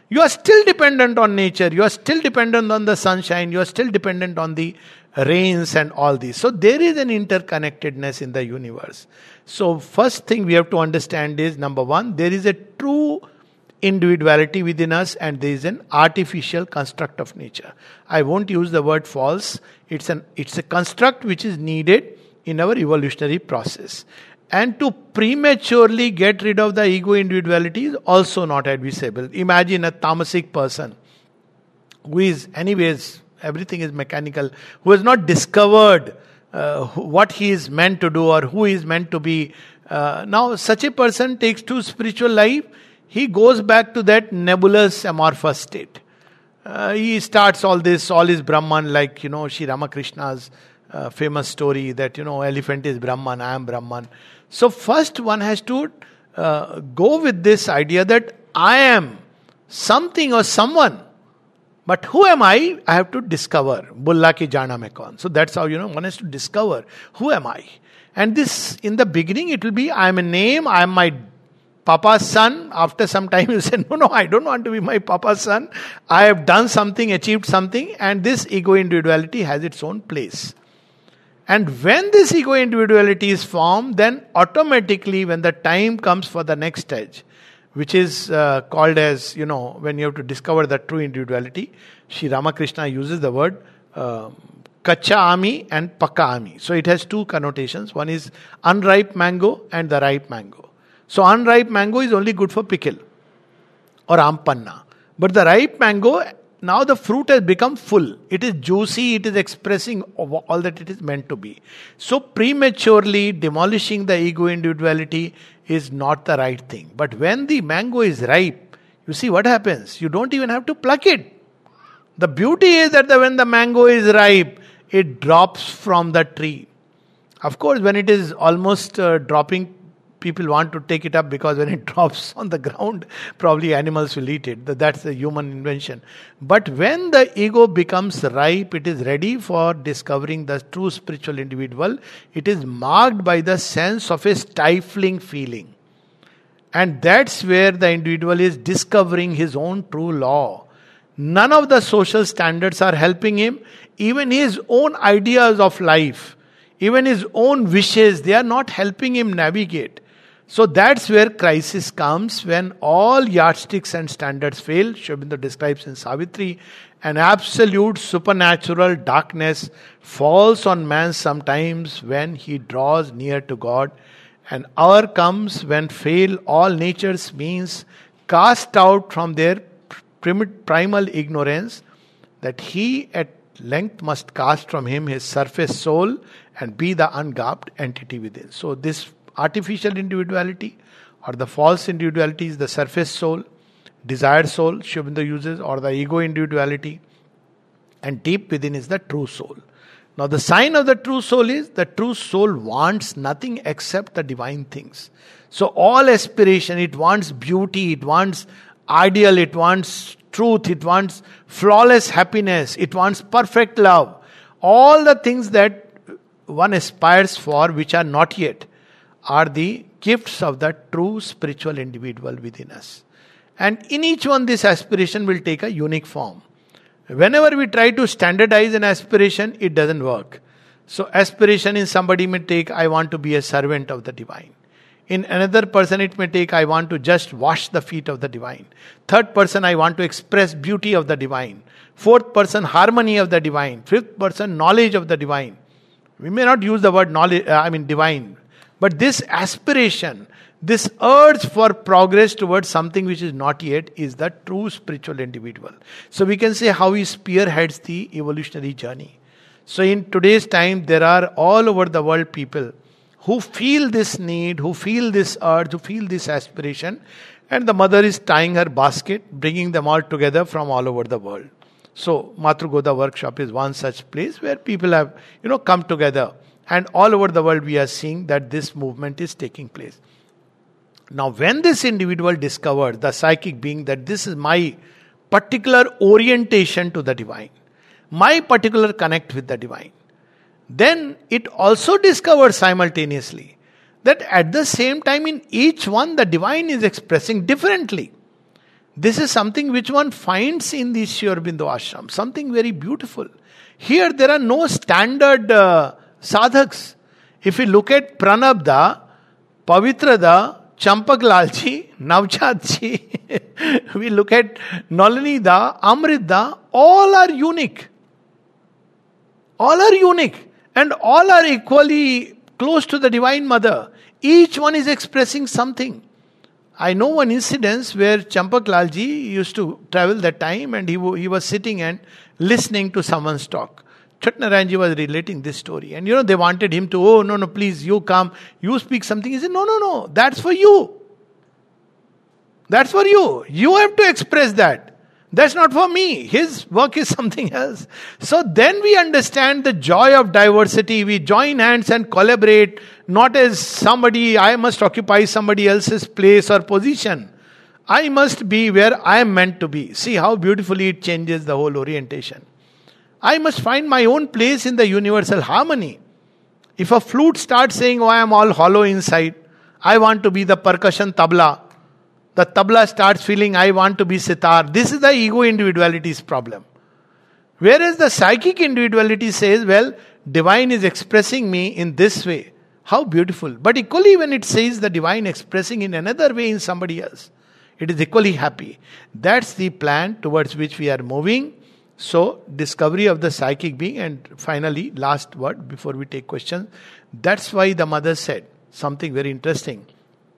You are still dependent on nature. You are still dependent on the sunshine. You are still dependent on the rains and all these. So there is an interconnectedness in the universe. So first thing we have to understand is, number one, there is a true individuality within us, and there is an artificial construct of nature. I won't use the word false. It's an it's a construct which is needed in our evolutionary process. And to prematurely get rid of the ego individuality is also not advisable. Imagine a tamasic person who is, anyways, everything is mechanical, who has not discovered uh, what he is meant to do or who he is meant to be. Uh, now, such a person takes to spiritual life, he goes back to that nebulous amorphous state. Uh, he starts all this, all is Brahman, like, you know, Sri Ramakrishna's uh, famous story that, you know, elephant is Brahman, I am Brahman. So first one has to uh, go with this idea that I am something or someone. But who am I? I have to discover. Bulla ki jana mein kaun. So that's how, you know, one has to discover who am I. And this, in the beginning, it will be I am a name, I am my Papa's son. After some time you say, no, no, I don't want to be my Papa's son. I have done something, achieved something, and this ego individuality has its own place. And when this ego individuality is formed, then automatically when the time comes for the next stage, which is uh, called as, you know, when you have to discover the true individuality, Sri Ramakrishna uses the word uh, Kacha Ami and Pakka Ami. So it has two connotations. One is unripe mango and the ripe mango. So unripe mango is only good for pickle or ampanna. But the ripe mango, now the fruit has become full. It is juicy, it is expressing all that it is meant to be. So prematurely demolishing the ego individuality is not the right thing. But when the mango is ripe, you see what happens? You don't even have to pluck it. The beauty is that the, when the mango is ripe, it drops from the tree. Of course, when it is almost uh, dropping, people want to take it up because when it drops on the ground, probably animals will eat it. That's the human invention. But when the ego becomes ripe, it is ready for discovering the true spiritual individual. It is marked by the sense of a stifling feeling. And that's where the individual is discovering his own true law. None of the social standards are helping him. Even his own ideas of life, even his own wishes, they are not helping him navigate. So that's where crisis comes, when all yardsticks and standards fail. Sri Aurobindo describes in Savitri, an absolute supernatural darkness falls on man sometimes when he draws near to God. An hour comes when fail all nature's means, cast out from their primal ignorance, that he at length must cast from him his surface soul and be the ungarbed entity within. So this artificial individuality or the false individuality is the surface soul, desired soul, Sri Aurobindo uses, or the ego individuality, and deep within is the true soul. Now the sign of the true soul is, the true soul wants nothing except the divine things. So all aspiration, it wants beauty, it wants ideal, it wants truth, it wants flawless happiness, it wants perfect love. All the things that one aspires for, which are not yet, are the gifts of the true spiritual individual within us. And in each one, this aspiration will take a unique form. Whenever we try to standardize an aspiration, it doesn't work. So aspiration in somebody may take, I want to be a servant of the divine. In another person, it may take, I want to just wash the feet of the divine. Third person, I want to express beauty of the divine. Fourth person, harmony of the divine. Fifth person, knowledge of the divine. We may not use the word knowledge, uh, I mean divine. But this aspiration, this urge for progress towards something which is not yet, is the true spiritual individual. So we can say how he spearheads the evolutionary journey. So in today's time, there are all over the world people who feel this need, who feel this urge, who feel this aspiration, and the mother is tying her basket, bringing them all together from all over the world. So Matru Goda workshop is one such place where people have, you know, come together. And all over the world we are seeing that this movement is taking place. Now when this individual discovered, the psychic being, that this is my particular orientation to the divine, my particular connect with the divine, then it also discovered simultaneously that at the same time in each one the divine is expressing differently. This is something which one finds in the Sri Aurobindo ashram, something very beautiful. Here there are no standard uh, sadhaks. If you look at Pranabda, Pavitrada, Champaklalji, Navchatji, we look at Nalanida, Amrita, all are unique. All are unique. And all are equally close to the Divine Mother. Each one is expressing something. I know one incident where Champaklalji used to travel that time and he, he was sitting and listening to someone's talk. Chatnarayanji was relating this story. And you know, they wanted him to, oh, no, no, please, you come, you speak something. He said, no, no, no, that's for you. That's for you. You have to express that. That's not for me. His work is something else. So then we understand the joy of diversity. We join hands and collaborate, not as somebody, I must occupy somebody else's place or position. I must be where I am meant to be. See how beautifully it changes the whole orientation. I must find my own place in the universal harmony. If a flute starts saying, oh, I am all hollow inside, I want to be the percussion tabla. The tabla starts feeling, I want to be sitar. This is the ego individuality's problem. Whereas the psychic individuality says, well, divine is expressing me in this way. How beautiful. But equally when it says the divine expressing in another way in somebody else, it is equally happy. That's the plan towards which we are moving. So, discovery of the psychic being. And finally, last word before we take questions. That's why the mother said something very interesting.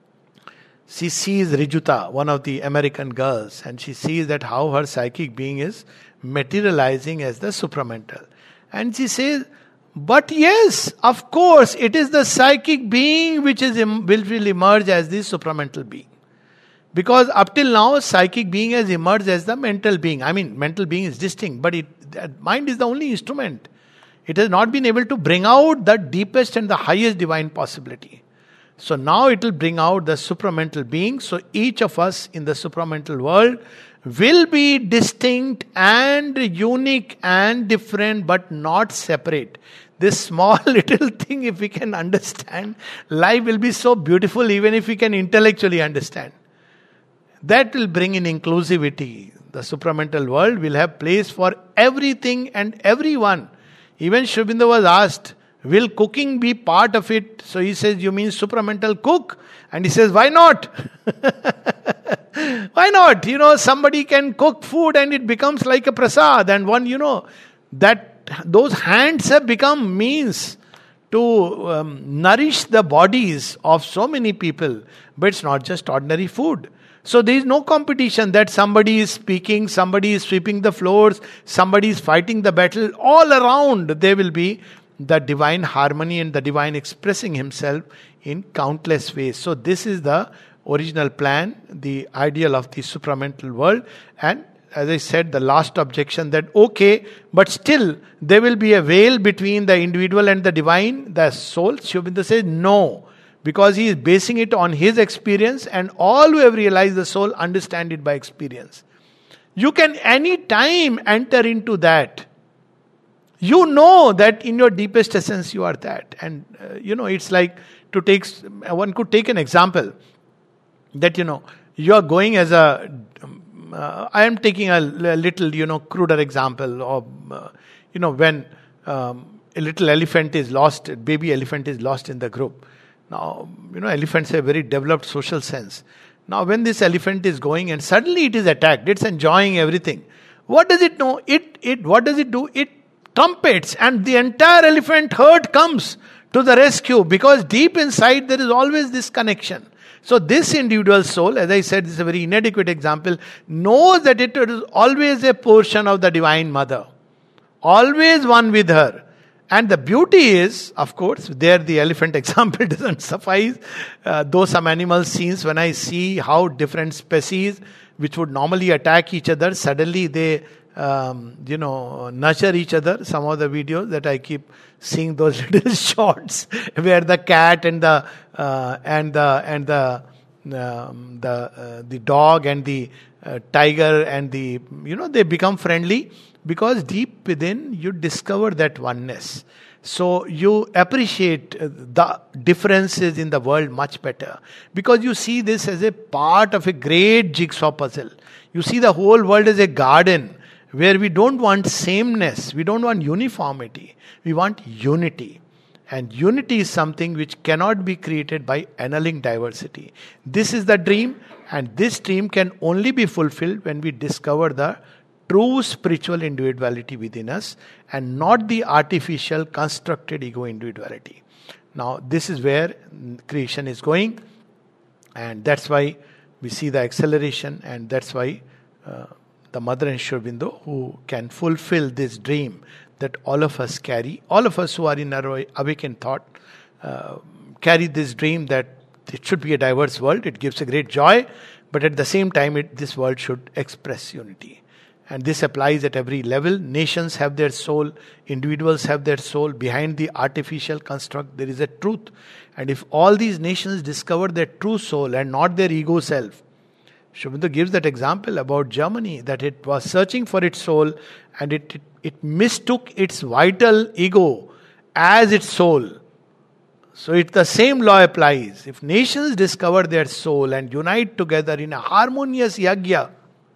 She sees Rijuta, one of the American girls, and she sees that how her psychic being is materializing as the supramental. And she says, but yes, of course, it is the psychic being which is will, will emerge as the supramental being. Because up till now, psychic being has emerged as the mental being. I mean, mental being is distinct, but it, that mind is the only instrument. It has not been able to bring out the deepest and the highest divine possibility. So now it will bring out the supramental being. So each of us in the supramental world will be distinct and unique and different, but not separate. This small little thing, if we can understand, life will be so beautiful even if we can intellectually understand. That will bring in inclusivity. The supramental world will have place for everything and everyone. Even Sri Aurobindo was asked, will cooking be part of it? So he says, you mean supramental cook? And he says, why not? Why not? You know, somebody can cook food and it becomes like a prasad. And one, you know, that those hands have become means to um, nourish the bodies of so many people. But it's not just ordinary food. So there is no competition that somebody is speaking, somebody is sweeping the floors, somebody is fighting the battle. All around there will be the divine harmony and the divine expressing himself in countless ways. So this is the original plan, the ideal of the supramental world. And as I said, the last objection that okay, but still there will be a veil between the individual and the divine, the soul. Sri Aurobindo says no. Because he is basing it on his experience, and all who have realized the soul understand it by experience. You can any time enter into that. You know that in your deepest essence you are that. And uh, you know, it's like to take, one could take an example that, you know, you are going as a, uh, I am taking a little, you know, cruder example of, uh, you know, when um, a little elephant is lost, a baby elephant is lost in the group. Now, you know, elephants have very developed social sense. Now, when this elephant is going and suddenly it is attacked, it's enjoying everything. What does it know? It, it, what does it do? It trumpets and the entire elephant herd comes to the rescue because deep inside there is always this connection. So this individual soul, as I said, this is a very inadequate example, knows that it is always a portion of the Divine Mother. Always one with her. And the beauty is, of course, there the elephant example doesn't suffice. Uh, though some animal scenes, when I see how different species, which would normally attack each other, suddenly they, um, you know, nurture each other. Some of the videos that I keep seeing those little shots where the cat and the uh, and the and the um, the uh, the dog and the uh, tiger and the, you know, they become friendly. Because deep within you discover that oneness. So you appreciate uh, the differences in the world much better, because you see this as a part of a great jigsaw puzzle. You see the whole world as a garden where we don't want sameness, we don't want uniformity, we want unity. And unity is something which cannot be created by annulling diversity. This is the dream, and this dream can only be fulfilled when we discover the true spiritual individuality within us and not the artificial constructed ego individuality. Now, this is where creation is going, and that's why we see the acceleration, and that's why uh, the Mother and Sri Aurobindo, who can fulfill this dream that all of us carry, all of us who are in our awakened thought, uh, carry this dream that it should be a diverse world. It gives a great joy, but at the same time, it, this world should express unity. And this applies at every level. Nations have their soul, individuals have their soul. Behind the artificial construct, there is a truth. And if all these nations discover their true soul and not their ego self, Sri Aurobindo gives that example about Germany, that it was searching for its soul and it, it, it mistook its vital ego as its soul. So it, the same law applies. If nations discover their soul and unite together in a harmonious yagya,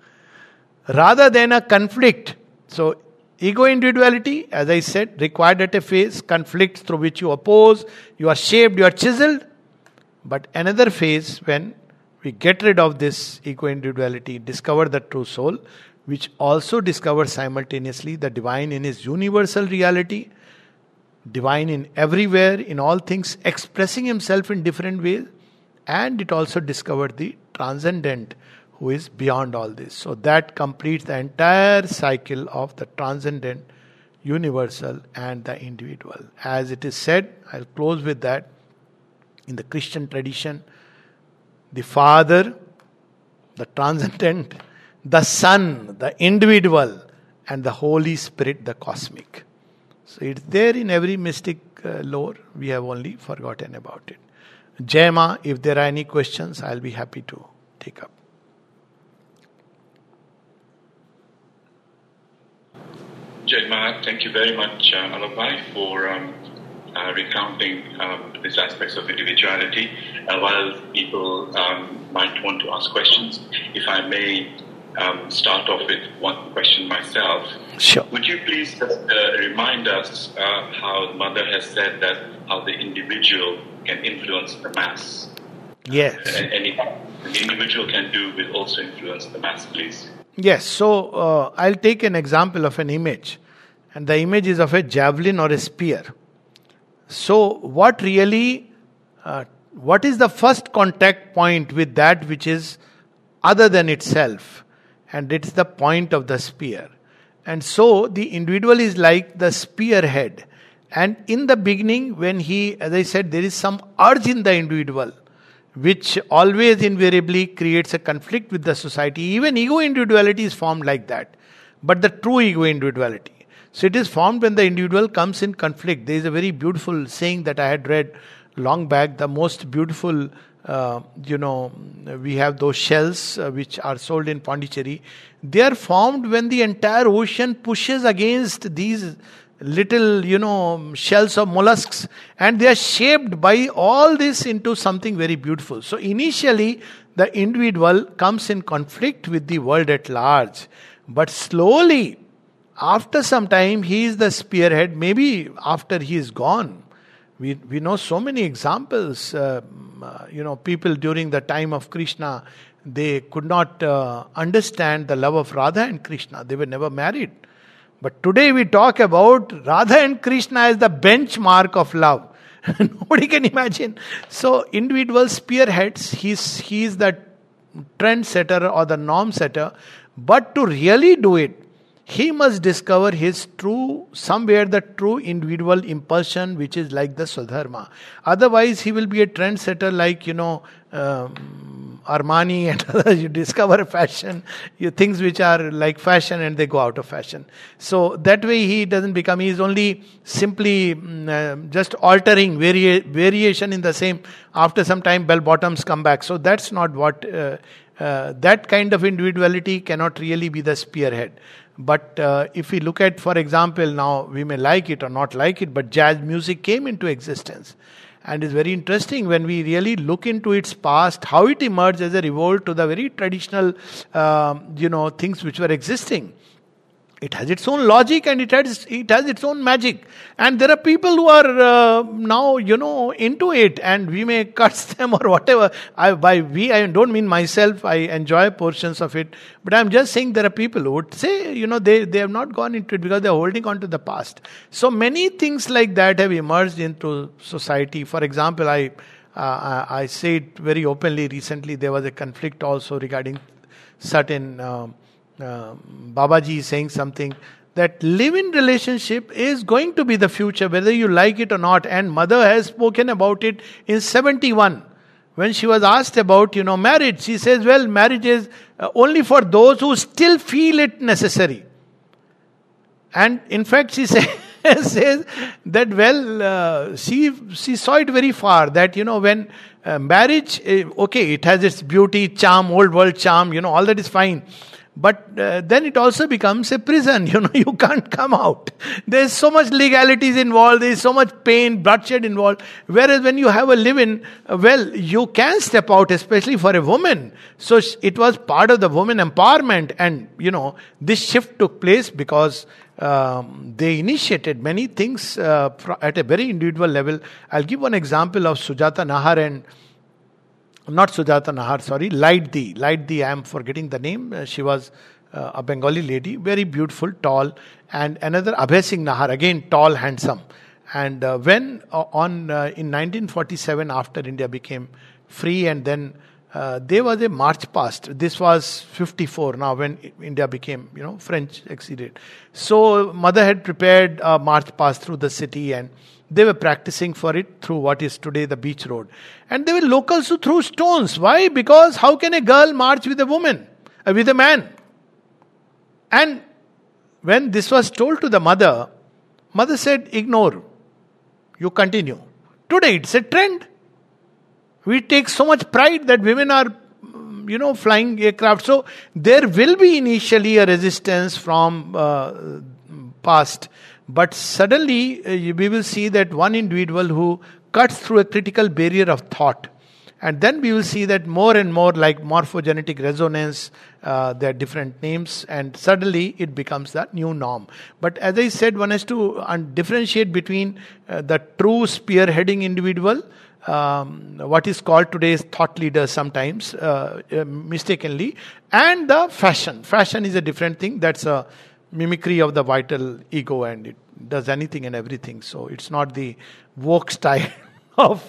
rather than a conflict. So ego individuality, as I said, required at a phase, conflicts through which you oppose, you are shaped, you are chiseled. But another phase when we get rid of this ego individuality, discover the true soul, which also discovers simultaneously the divine in his universal reality, divine in everywhere, in all things, expressing himself in different ways, and it also discovered the transcendent who is beyond all this. So that completes the entire cycle of the transcendent, universal and the individual. As it is said, I'll close with that, in the Christian tradition, the Father, the transcendent, the Son, the individual, and the Holy Spirit, the cosmic. So it's there in every mystic uh, lore. We have only forgotten about it. Jai Ma, if there are any questions, I'll be happy to take up. Jai Ma, thank you very much, uh, Alok, for um, uh, recounting um, these aspects of individuality. Uh, while people um, might want to ask questions, if I may um, start off with one question myself. Sure. Would you please just uh, remind us uh, how the Mother has said that how the individual can influence the mass? Yes. And anything the individual can do will also influence the mass, please. Yes, so uh, I'll take an example of an image, and the image is of a javelin or a spear. So what really, uh, what is the first contact point with that which is other than itself? And it's the point of the spear. And so the individual is like the spearhead. And in the beginning, when he, as I said, there is some urge in the individual, which always invariably creates a conflict with the society. Even ego individuality is formed like that. But the true ego individuality. So it is formed when the individual comes in conflict. There is a very beautiful saying that I had read long back. The most beautiful, uh, you know, we have those shells uh, which are sold in Pondicherry. They are formed when the entire ocean pushes against these little, you know, shells of mollusks, and they are shaped by all this into something very beautiful. So initially, the individual comes in conflict with the world at large. But slowly, after some time, he is the spearhead. Maybe after he is gone. We we know so many examples. Uh, uh, you know, people during the time of Krishna, they could not uh, understand the love of Radha and Krishna. They were never married. But today we talk about Radha and Krishna as the benchmark of love. Nobody can imagine. So individual spearheads, he's, he is the trendsetter or the norm setter. But to really do it, he must discover his true, somewhere the true individual impulsion, which is like the Swadharma. Otherwise, he will be a trendsetter like, you know, um, Armani and others. You discover fashion, you things which are like fashion and they go out of fashion. So that way he doesn't become, he is only simply um, uh, just altering vari- variation in the same. After some time, bell bottoms come back. So that's not what... Uh, Uh, that kind of individuality cannot really be the spearhead. But uh, if we look at, for example, now we may like it or not like it, but jazz music came into existence. And it's very interesting when we really look into its past, how it emerged as a revolt to the very traditional, um, you know, things which were existing. It has its own logic and it has it has its own magic. And there are people who are uh, now, you know, into it, and we may curse them or whatever. I, by we, I don't mean myself. I enjoy portions of it. But I'm just saying there are people who would say, you know, they, they have not gone into it because they're holding on to the past. So many things like that have emerged into society. For example, I, uh, I say it very openly. Recently, there was a conflict also regarding certain... Um, Uh, Babaji is saying something that live-in relationship is going to be the future, whether you like it or not. And Mother has spoken about it in seventy-one. When she was asked about, you know, marriage, she says, well, marriage is uh, only for those who still feel it necessary. And in fact, she say, says that, well, uh, she, she saw it very far, that, you know, when uh, marriage, uh, okay, it has its beauty, charm, old world charm, you know, all that is fine. But uh, then it also becomes a prison. You know, you can't come out. There's so much legalities involved. There's so much pain, bloodshed involved. Whereas when you have a live-in, uh, well, you can step out, especially for a woman. So it was part of the woman empowerment. And, you know, this shift took place because um, they initiated many things uh, at a very individual level. I'll give one example of Sujata Nahar and Not Sujata Nahar, sorry, Light Di. Light Di, I am forgetting the name. Uh, she was uh, a Bengali lady, very beautiful, tall. And another Abhay Singh Nahar, again tall, handsome. And uh, when uh, on uh, in nineteen forty-seven, after India became free, and then uh, there was a march past. This was fifty-four now when India became, you know, French acceded. So Mother had prepared a march past through the city, and they were practicing for it through what is today the beach road. And there were locals who threw stones. Why? Because how can a girl march with a woman, uh, with a man? And when this was told to the mother, mother said, ignore. You continue. Today it's a trend. We take so much pride that women are, you know, flying aircraft. So there will be initially a resistance from uh, past. But suddenly uh, we will see that one individual who cuts through a critical barrier of thought. And then we will see that more and more, like morphogenetic resonance, uh, there are different names, and suddenly it becomes the new norm. But as I said, one has to uh, differentiate between uh, the true spearheading individual, um, what is called today's thought leader sometimes, uh, uh, mistakenly, and the fashion. Fashion is a different thing. That's a mimicry of the vital ego, and it does anything and everything. So it's not the woke style of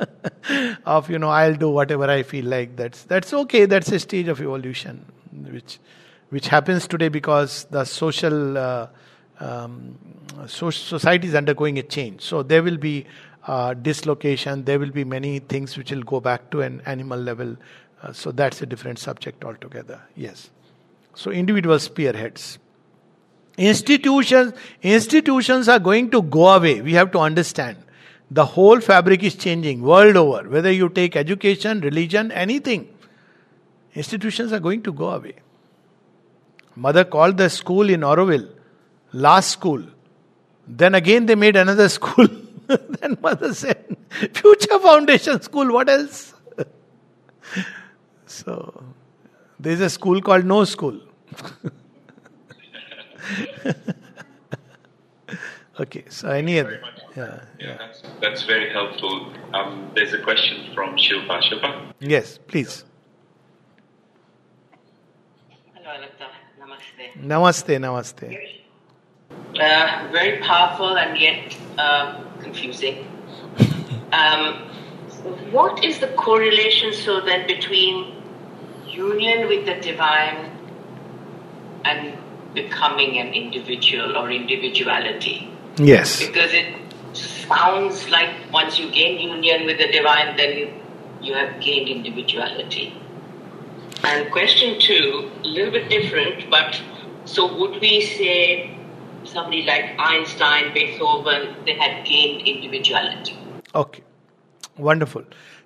of you know, I'll do whatever I feel like. That's that's okay. That's a stage of evolution which which happens today because the social uh, um, so society is undergoing a change. So there will be uh, dislocation. There will be many things which will go back to an animal level. Uh, so that's a different subject altogether. Yes. So individual spearheads. Institutions, institutions are going to go away. We have to understand. The whole fabric is changing world over. Whether you take education, religion, anything. Institutions are going to go away. Mother called the school in Auroville last school. Then again they made another school. Then Mother said, Future Foundation School, what else? So, there is a school called No School. Okay, so any other? Yeah, yeah, yeah. That's, that's very helpful. Um, there's a question from Shilpa. Shilpa? Yes, please. Hello, Alakta. Namaste. Namaste, namaste. Uh, very powerful and yet uh, confusing. um, what is the correlation, so then, between union with the divine and becoming an individual or individuality? Yes. Because it sounds like once you gain union with the divine, then you, you have gained individuality. And question two, a little bit different, but so would we say somebody like Einstein, Beethoven, they had gained individuality? Okay. Wonderful.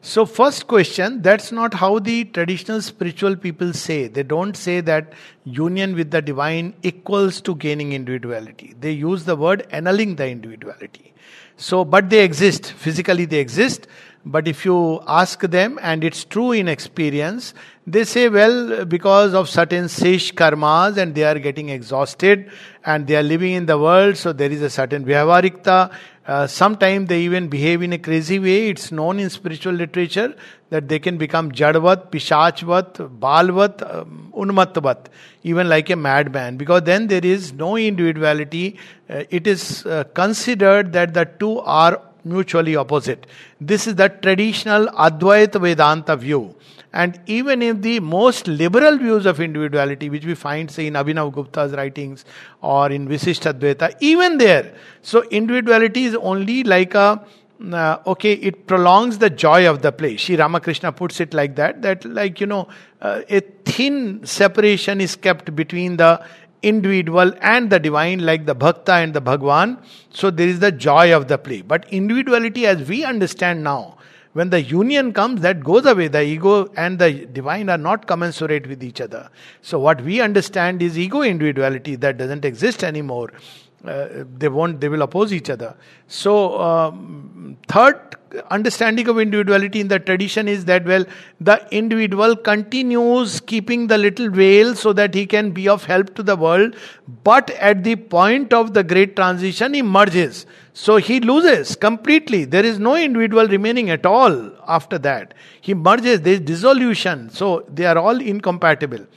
So, first question, that's not how the traditional spiritual people say. They don't say that union with the divine equals to gaining individuality. They use the word annulling the individuality. So, but they exist. Physically they exist. But if you ask them, and it's true in experience, they say, well, because of certain sesh karmas and they are getting exhausted and they are living in the world, so there is a certain vyavaharikta. Uh, Sometimes they even behave in a crazy way. It's known in spiritual literature that they can become jadvat, pishachvat, balvat, um, unmatvat, even like a madman. Because then there is no individuality. Uh, it is uh, considered that the two are mutually opposite. This is the traditional Advaita Vedanta view. And even in the most liberal views of individuality, which we find, say, in Abhinav Gupta's writings or in Visishtadvaita, even there, so individuality is only like a, uh, okay, it prolongs the joy of the play. Sri Ramakrishna puts it like that, that like, you know, uh, a thin separation is kept between the individual and the divine, like the Bhakta and the Bhagwan. So there is the joy of the play. But individuality as we understand now, when the union comes, that goes away. The ego and the divine are not commensurate with each other. So what we understand is ego individuality that doesn't exist anymore. Uh, they won't, they will oppose each other. So, um, third understanding of individuality in the tradition is that, well, the individual continues keeping the little veil so that he can be of help to the world, but at the point of the great transition, he merges. So he loses completely. There is no individual remaining at all after that. He merges, there is dissolution. So they are all incompatible.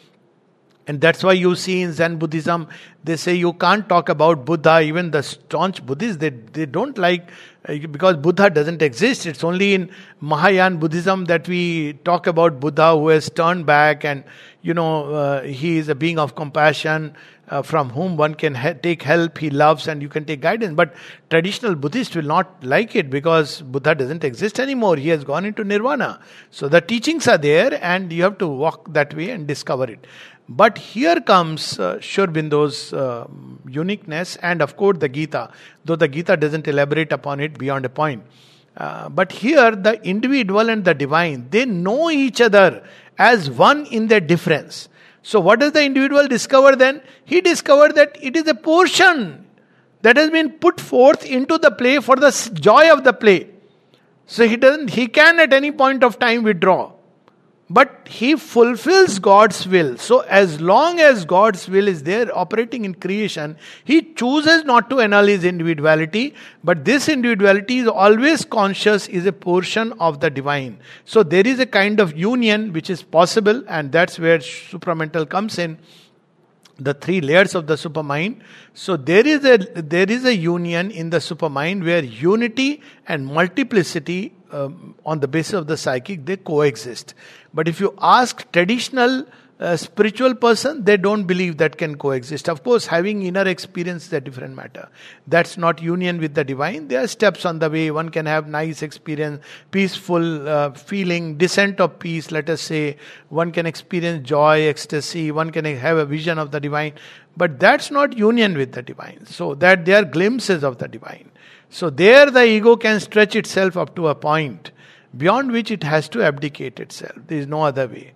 And that's why you see in Zen Buddhism, they say you can't talk about Buddha. Even the staunch Buddhists, they, they don't like, uh, because Buddha doesn't exist. It's only in Mahayana Buddhism that we talk about Buddha who has turned back and, you know, uh, he is a being of compassion uh, from whom one can ha- take help, he loves and you can take guidance. But traditional Buddhists will not like it because Buddha doesn't exist anymore. He has gone into nirvana. So the teachings are there and you have to walk that way and discover it. But here comes uh, Sri Aurobindo's uh, uniqueness and of course the Gita, though the Gita doesn't elaborate upon it beyond a point. Uh, but here the individual and the divine, they know each other as one in their difference. So what does the individual discover then? He discovered that it is a portion that has been put forth into the play for the joy of the play. So he doesn't, he can at any point of time withdraw. But he fulfills God's will. So as long as God's will is there operating in creation, he chooses not to annul his individuality. But this individuality is always conscious, is a portion of the divine. So there is a kind of union which is possible, and that's where supramental comes in. The three layers of the supermind. So there is a there is a union in the supermind where unity and multiplicity um, on the basis of the psychic, they coexist. But if you ask traditional uh, spiritual person, they don't believe that can coexist. Of course, having inner experience is a different matter. That's not union with the divine. There are steps on the way. One can have nice experience, peaceful uh, feeling, descent of peace, let us say. One can experience joy, ecstasy. One can have a vision of the divine. But that's not union with the divine. So that they are glimpses of the divine. So there the ego can stretch itself up to a point beyond which it has to abdicate itself. There is no other way.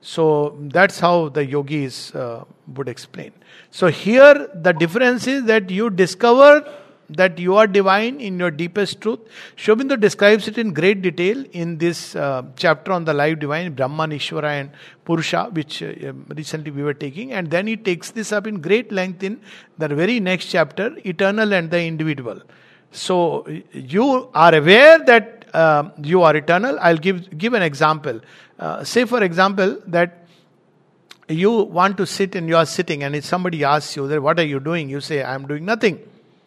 So that's how the yogis uh, would explain. So here the difference is that you discover that you are divine in your deepest truth. Sri Aurobindo describes it in great detail in this uh, chapter on the life divine, Brahman, Ishvara and Purusha, which uh, recently we were taking. And then he takes this up in great length in the very next chapter, Eternal and the Individual. So you are aware that uh, you are eternal. I'll give give an example. Uh, say for example that you want to sit and you are sitting and if somebody asks you that what are you doing? You say I am doing nothing.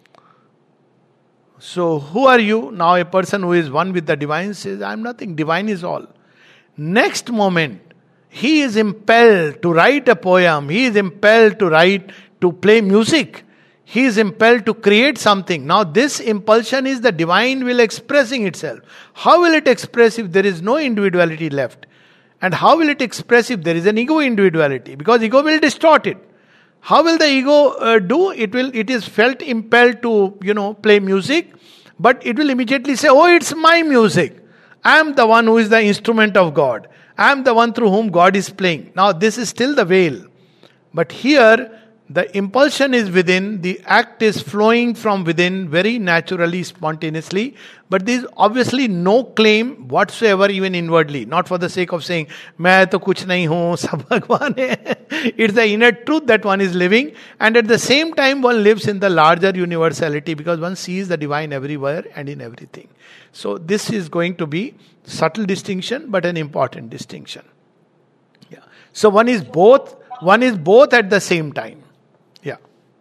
So who are you? Now a person who is one with the divine says I am nothing. Divine is all. Next moment he is impelled to write a poem. He is impelled to write, to play music. He is impelled to create something. Now this impulsion is the divine will expressing itself. How will it express if there is no individuality left? And how will it express if there is an ego individuality? Because ego will distort it. How will the ego uh, do? It will. It is felt impelled to, you know, play music. But it will immediately say, oh, it's my music. I am the one who is the instrument of God. I am the one through whom God is playing. Now this is still the veil. But here, the impulsion is within, the act is flowing from within very naturally, spontaneously. But there is obviously no claim whatsoever, even inwardly. Not for the sake of saying, "Main to kuch nahi hoon, sab Bhagwan hai." It's the inner truth that one is living. And at the same time, one lives in the larger universality because one sees the divine everywhere and in everything. So this is going to be subtle distinction, but an important distinction. Yeah. So one is both, one is both at the same time. Yeah.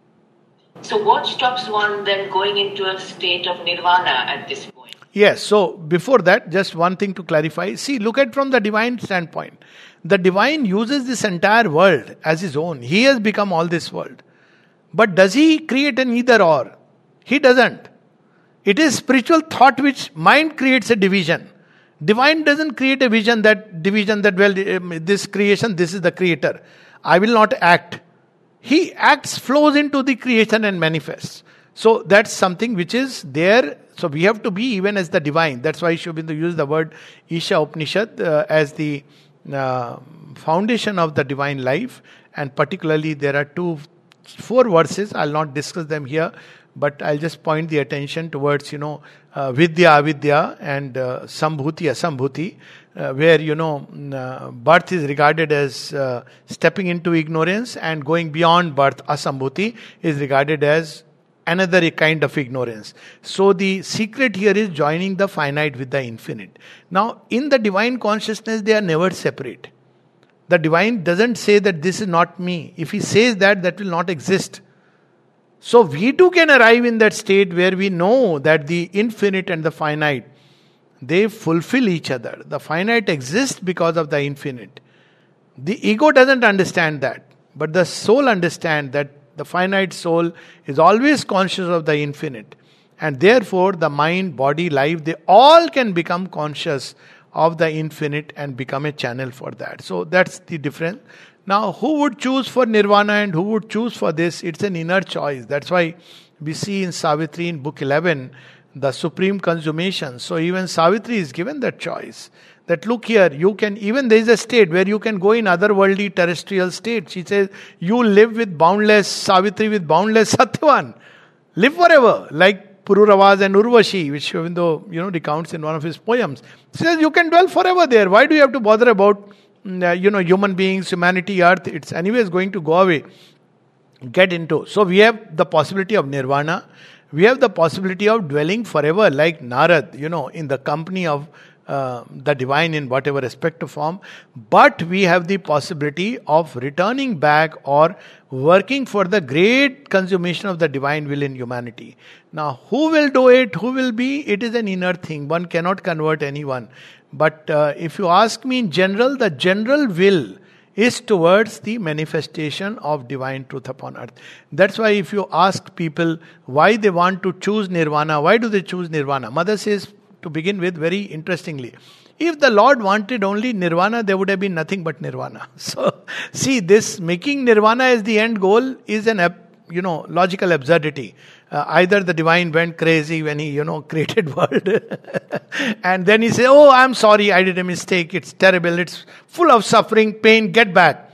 So what stops one then going into a state of nirvana at this point? Yes, so before that, just one thing to clarify. See, look at from the divine standpoint. The divine uses this entire world as his own. He has become all this world. But does he create an either or? He doesn't. It is spiritual thought which mind creates a division. Divine doesn't create a vision that division that, well, this creation, this is the creator. I will not act. He acts, flows into the creation and manifests. So that's something which is there. So we have to be even as the divine. That's why Sri Aurobindo used the word Isha Upanishad uh, as the uh, foundation of the divine life. And particularly there are two, four verses. I'll not discuss them here, but I'll just point the attention towards, you know, uh, Vidya, Avidya and uh, Sambhuti, Asambhuti. Uh, where, you know, uh, birth is regarded as uh, stepping into ignorance, and going beyond birth, asambhuti, is regarded as another kind of ignorance. So the secret here is joining the finite with the infinite. Now, in the divine consciousness, they are never separate. The divine doesn't say that this is not me. If he says that, that will not exist. So we too can arrive in that state where we know that the infinite and the finite, they fulfill each other. The finite exists because of the infinite. The ego doesn't understand that. But the soul understands that the finite soul is always conscious of the infinite. And therefore, the mind, body, life, they all can become conscious of the infinite and become a channel for that. So that's the difference. Now, who would choose for nirvana and who would choose for this? It's an inner choice. That's why we see in Savitri in book eleven, the supreme consummation. So even Savitri is given that choice. That look here, you can, even there is a state where you can go in otherworldly terrestrial state. She says, you live with boundless Savitri, with boundless Satyavan. Live forever, like Pururavas and Urvashi, which even though, you know, recounts in one of his poems. She says, you can dwell forever there. Why do you have to bother about, uh, you know, human beings, humanity, earth? It's anyways going to go away. Get into. So we have the possibility of nirvana. We have the possibility of dwelling forever, like Narad, you know, in the company of uh, the divine in whatever respect or form. But we have the possibility of returning back or working for the great consummation of the divine will in humanity. Now, who will do it? Who will be? It is an inner thing. One cannot convert anyone. But uh, if you ask me in general, the general will is towards the manifestation of divine truth upon earth. That's why if you ask people why they want to choose nirvana, why do they choose nirvana? Mother says, to begin with, very interestingly, if the Lord wanted only nirvana, there would have been nothing but nirvana. So, see, this making nirvana as the end goal is an, you know, logical absurdity. Uh, either the divine went crazy when he, you know, created world. And then he said, oh, I'm sorry, I did a mistake. It's terrible. It's full of suffering, pain. Get back.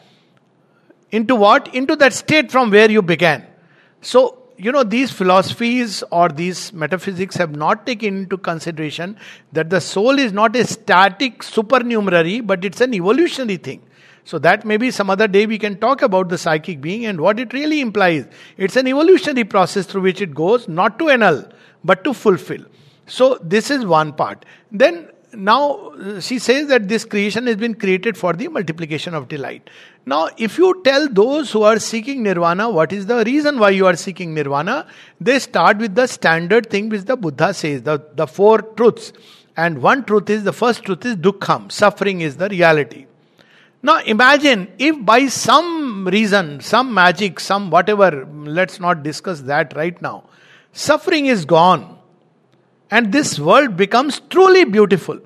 Into what? Into that state from where you began. So, you know, these philosophies or these metaphysics have not taken into consideration that the soul is not a static supernumerary, but it's an evolutionary thing. So that maybe some other day we can talk about the psychic being and what it really implies. It's an evolutionary process through which it goes, not to annul, but to fulfill. So this is one part. Then now she says that this creation has been created for the multiplication of delight. Now if you tell those who are seeking nirvana, what is the reason why you are seeking nirvana? They start with the standard thing which the Buddha says, the, the four truths. And one truth is, the first truth is dukkham, suffering is the reality. Now imagine if by some reason, some magic, some whatever, let's not discuss that right now, suffering is gone and this world becomes truly beautiful.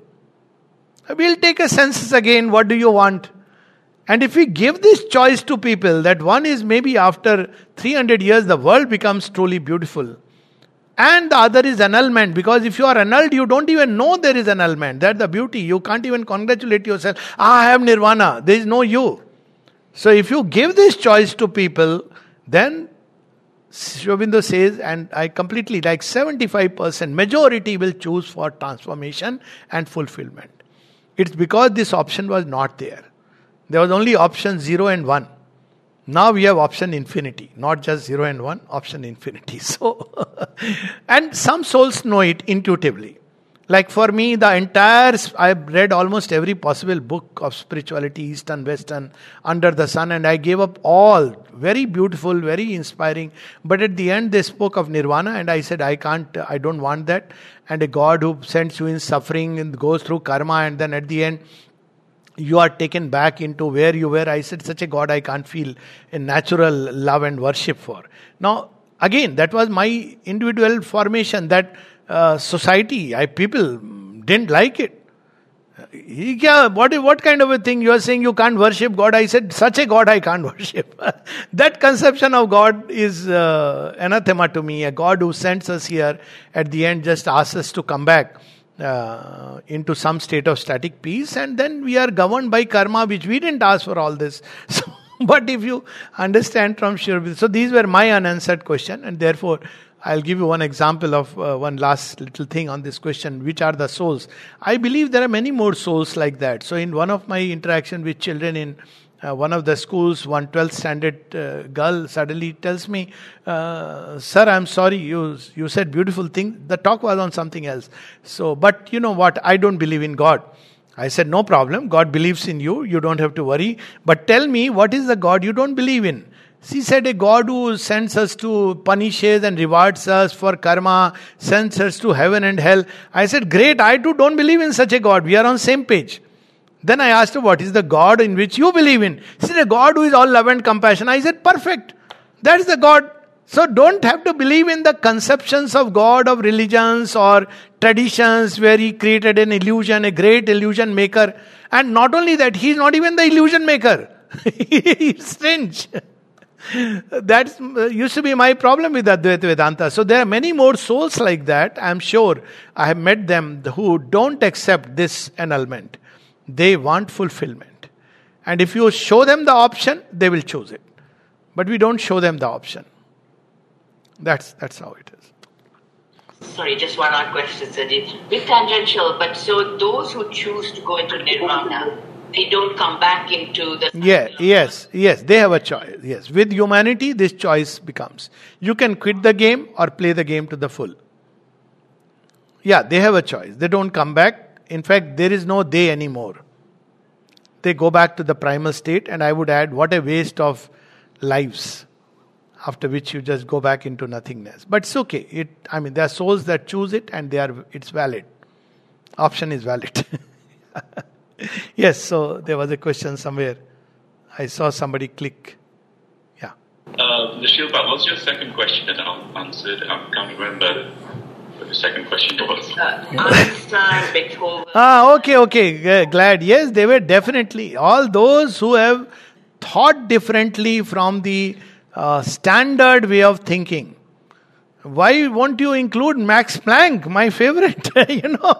We'll take a census again, what do you want? And if we give this choice to people, that one is maybe after three hundred years the world becomes truly beautiful, And the other is annulment, because if you are annulled, you don't even know there is annulment. That's the beauty. You can't even congratulate yourself. Ah, I have nirvana. There is no you. So if you give this choice to people, then Sri Aurobindo says, and I completely like seventy-five percent, majority will choose for transformation and fulfillment. It's because this option was not there. There was only option zero and one. Now we have option infinity, not just zero and one, option infinity. So, and some souls know it intuitively. Like for me, the entire, I've read almost every possible book of spirituality, Eastern, Western, under the sun, and I gave up all. Very beautiful, very inspiring. But at the end, they spoke of nirvana, and I said, I can't, I don't want that. And a God who sends you in suffering and goes through karma, and then at the end, you are taken back into where you were. I said, such a God I can't feel a natural love and worship for. Now, again, that was my individual formation, that uh, society, I people didn't like it. Yeah, what, what kind of a thing? You are saying you can't worship God. I said, such a God I can't worship. That conception of God is uh, anathema to me. A God who sends us here at the end just asks us to come back Uh, into some state of static peace, and then we are governed by karma, which we didn't ask for all this. So, but if you understand from Sri Aurobindo, so these were my unanswered question, and therefore I'll give you one example of uh, one last little thing on this question: which are the souls? I believe there are many more souls like that. So, in one of my interaction with children in Uh, one of the schools, one twelfth standard uh, girl suddenly tells me, uh, sir, I'm sorry, you you said beautiful thing. The talk was on something else. So, but you know what? I don't believe in God. I said, no problem. God believes in you. You don't have to worry. But tell me, what is the God you don't believe in? She said, a God who sends us to punishes and rewards us for karma, sends us to heaven and hell. I said, great. I too don't believe in such a God. We are on same page. Then I asked her, what is the God in which you believe in? She said, a God who is all love and compassion. I said, perfect. That's the God. So don't have to believe in the conceptions of God of religions or traditions where he created an illusion, a great illusion maker. And not only that, he is not even the illusion maker. It's strange. That used to be my problem with Advaita Vedanta. So there are many more souls like that. I'm sure I have met them who don't accept this annulment. They want fulfillment. And if you show them the option, they will choose it. But we don't show them the option. That's that's how it is. Sorry, just one odd question, Sajid. Bit tangential, but so those who choose to go into nirvana, they don't come back into the... Yeah, yes, yes, they have a choice. Yes, with humanity, this choice becomes. You can quit the game or play the game to the full. Yeah, they have a choice. They don't come back. In fact, there is no they anymore. They go back to the primal state, and I would add, what a waste of lives, after which you just go back into nothingness. But it's okay. It, I mean, there are souls that choose it, and they are. It's valid. Option is valid. Yes, so there was a question somewhere. I saw somebody click. Yeah. Uh, Nishilpa, what's your second question that I answered? I can't remember. The second question was uh, Einstein, Beethoven. Ah, okay, okay. G- glad. Yes, they were definitely all those who have thought differently from the uh, standard way of thinking. Why won't you include Max Planck, my favorite? You know,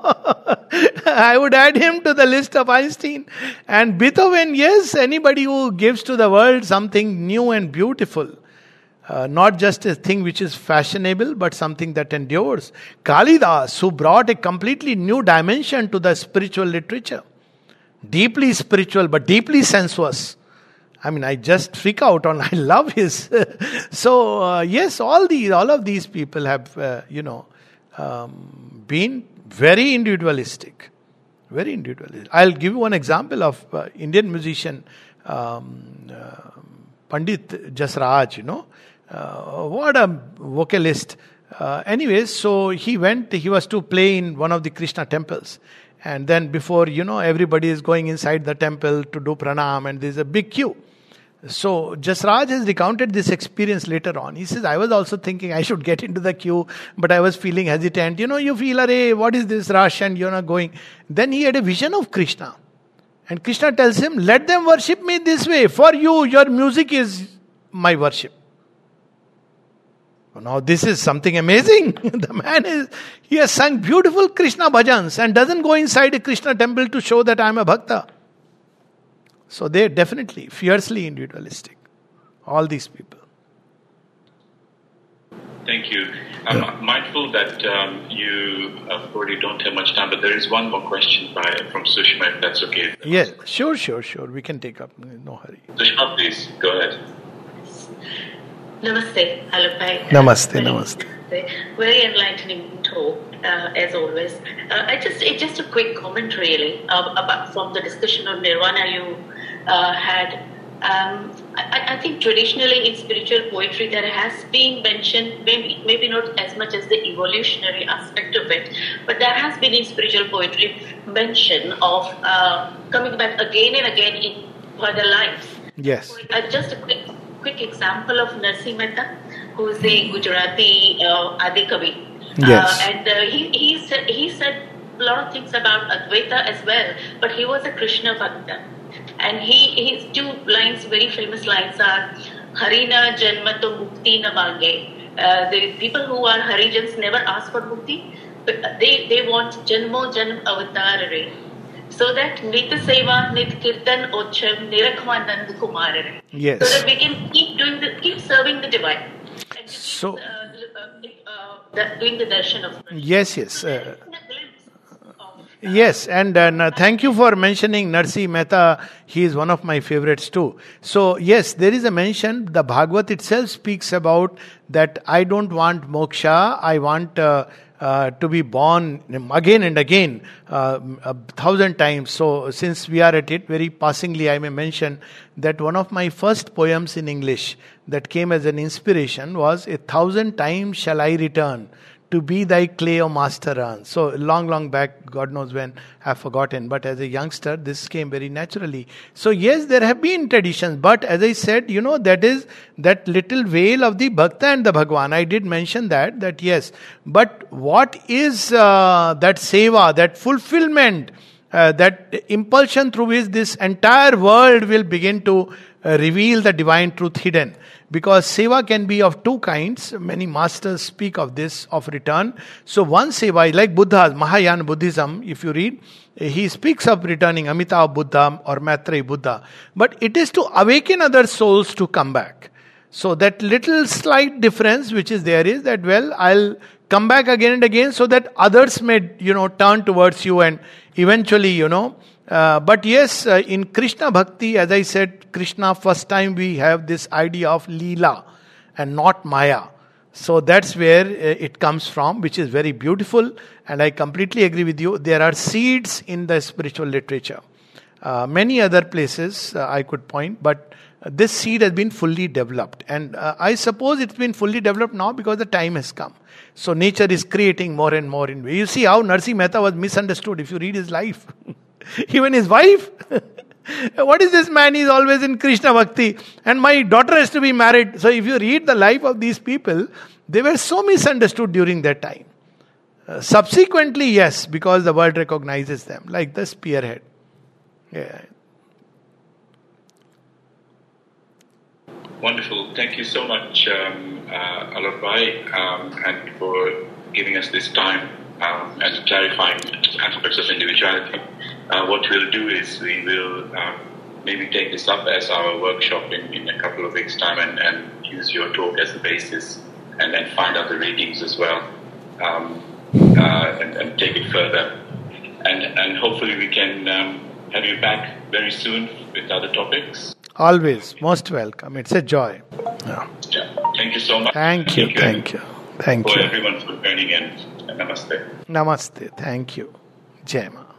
I would add him to the list of Einstein. And Beethoven, yes, anybody who gives to the world something new and beautiful. Uh, not just a thing which is fashionable, but something that endures. Kalidas, who brought a completely new dimension to the spiritual literature. Deeply spiritual, but deeply sensuous. I mean, I just freak out on, I love his. So, uh, yes, all these, all of these people have, uh, you know, um, been very individualistic. Very individualistic. I'll give you one example of uh, Indian musician, um, uh, Pandit Jasraj, you know. Uh, what a vocalist. Uh, anyways, so he went, he was to play in one of the Krishna temples. And then before, you know, everybody is going inside the temple to do pranam, and there's a big queue. So Jasraj has recounted this experience later on. He says, I was also thinking I should get into the queue, but I was feeling hesitant. You know, you feel, arey, what is this rush, and you're not going. Then he had a vision of Krishna. And Krishna tells him, let them worship me this way. For you, your music is my worship. Now this is something amazing. The man is, he has sung beautiful Krishna bhajans and doesn't go inside a Krishna temple to show that I am a bhakta. So they are definitely fiercely individualistic. All these people. Thank you. I'm yeah. mindful that um, you uh, probably don't have much time, but there is one more question by from Sushma, if that's okay. Yes, sure, sure, sure. We can take up. No hurry. Sushma, please, go ahead. Namaste, Alok. Namaste, very, namaste. Very enlightening talk, uh, as always. Uh, I just, it's just a quick comment, really, uh, about from the discussion of Nirvana you uh, had. Um, I, I think traditionally in spiritual poetry there has been mentioned, maybe maybe not as much as the evolutionary aspect of it, but there has been in spiritual poetry mention of uh, coming back again and again in further lives. Yes. Uh, just a quick quick example of Narsi Mehta, who is the Gujarati uh, Adi Kavi. Yes. Uh, and uh, he, he, said, he said a lot of things about Advaita as well, but he was a Krishna Bhakta. And he his two lines, very famous lines are Harina Janmato Mukti Na Mange. Uh, the people who are Harijans never ask for mukti, but they, they want Janmo Janm Avatar Re. So that Nit Seva, Nit Kirtan Ocham, Nirakhanand Kumar. Yes. So that we can keep doing the keep serving the divine. And so keep, uh, uh, uh, the, doing the darshan of Krishna. Yes, yes. Uh, Yes, and uh, thank you for mentioning Narsi Mehta. He is one of my favorites too. So yes, there is a mention. The Bhagavad itself speaks about that I don't want moksha. I want uh, uh, to be born again and again, uh, a thousand times. So since we are at it, very passingly I may mention that one of my first poems in English that came as an inspiration was "A thousand times shall I return to be thy clay, O master urn." So long, long back, God knows when, I've forgotten. But as a youngster, this came very naturally. So yes, there have been traditions. But as I said, you know, that is that little veil of the Bhakta and the Bhagwan. I did mention that, that yes. But what is uh, that seva, that fulfillment, uh, that impulsion through which this entire world will begin to uh, reveal the divine truth hidden? Because seva can be of two kinds. Many masters speak of this, of return. So one seva is like Buddha's, Mahayana Buddhism, if you read, he speaks of returning, Amitabha Buddha or Maitreya Buddha. But it is to awaken other souls to come back. So that little slight difference which is there is that, well, I'll come back again and again so that others may, you know, turn towards you and eventually, you know, Uh, but yes, uh, in Krishna Bhakti, as I said, Krishna, first time we have this idea of Leela and not Maya. So that's where uh, it comes from, which is very beautiful. And I completely agree with you. There are seeds in the spiritual literature. Uh, many other places uh, I could point, but this seed has been fully developed. And uh, I suppose it's been fully developed now because the time has come. So nature is creating more and more. In You see how Narsi Mehta was misunderstood if you read his life. Even his wife. What is this man? He's always in Krishna Bhakti. And my daughter has to be married. So if you read the life of these people, they were so misunderstood during that time. Uh, subsequently, yes, because the world recognizes them. Like the spearhead. Yeah. Wonderful. Thank you so much, um, uh, Alok Bhai, um, and for giving us this time um, and clarifying aspects of individuality. Uh, what we'll do is we will um, maybe take this up as our workshop in, in a couple of weeks' time and, and use your talk as the basis and then find out the readings as well um, uh, and, and take it further. And, and hopefully we can um, have you back very soon with other topics. Always. Most welcome. It's a joy. Yeah. Yeah. Thank you so much. Thank you. Thank you. Thank you. For everyone for joining in. Namaste. Namaste. Thank you. Jai Ma.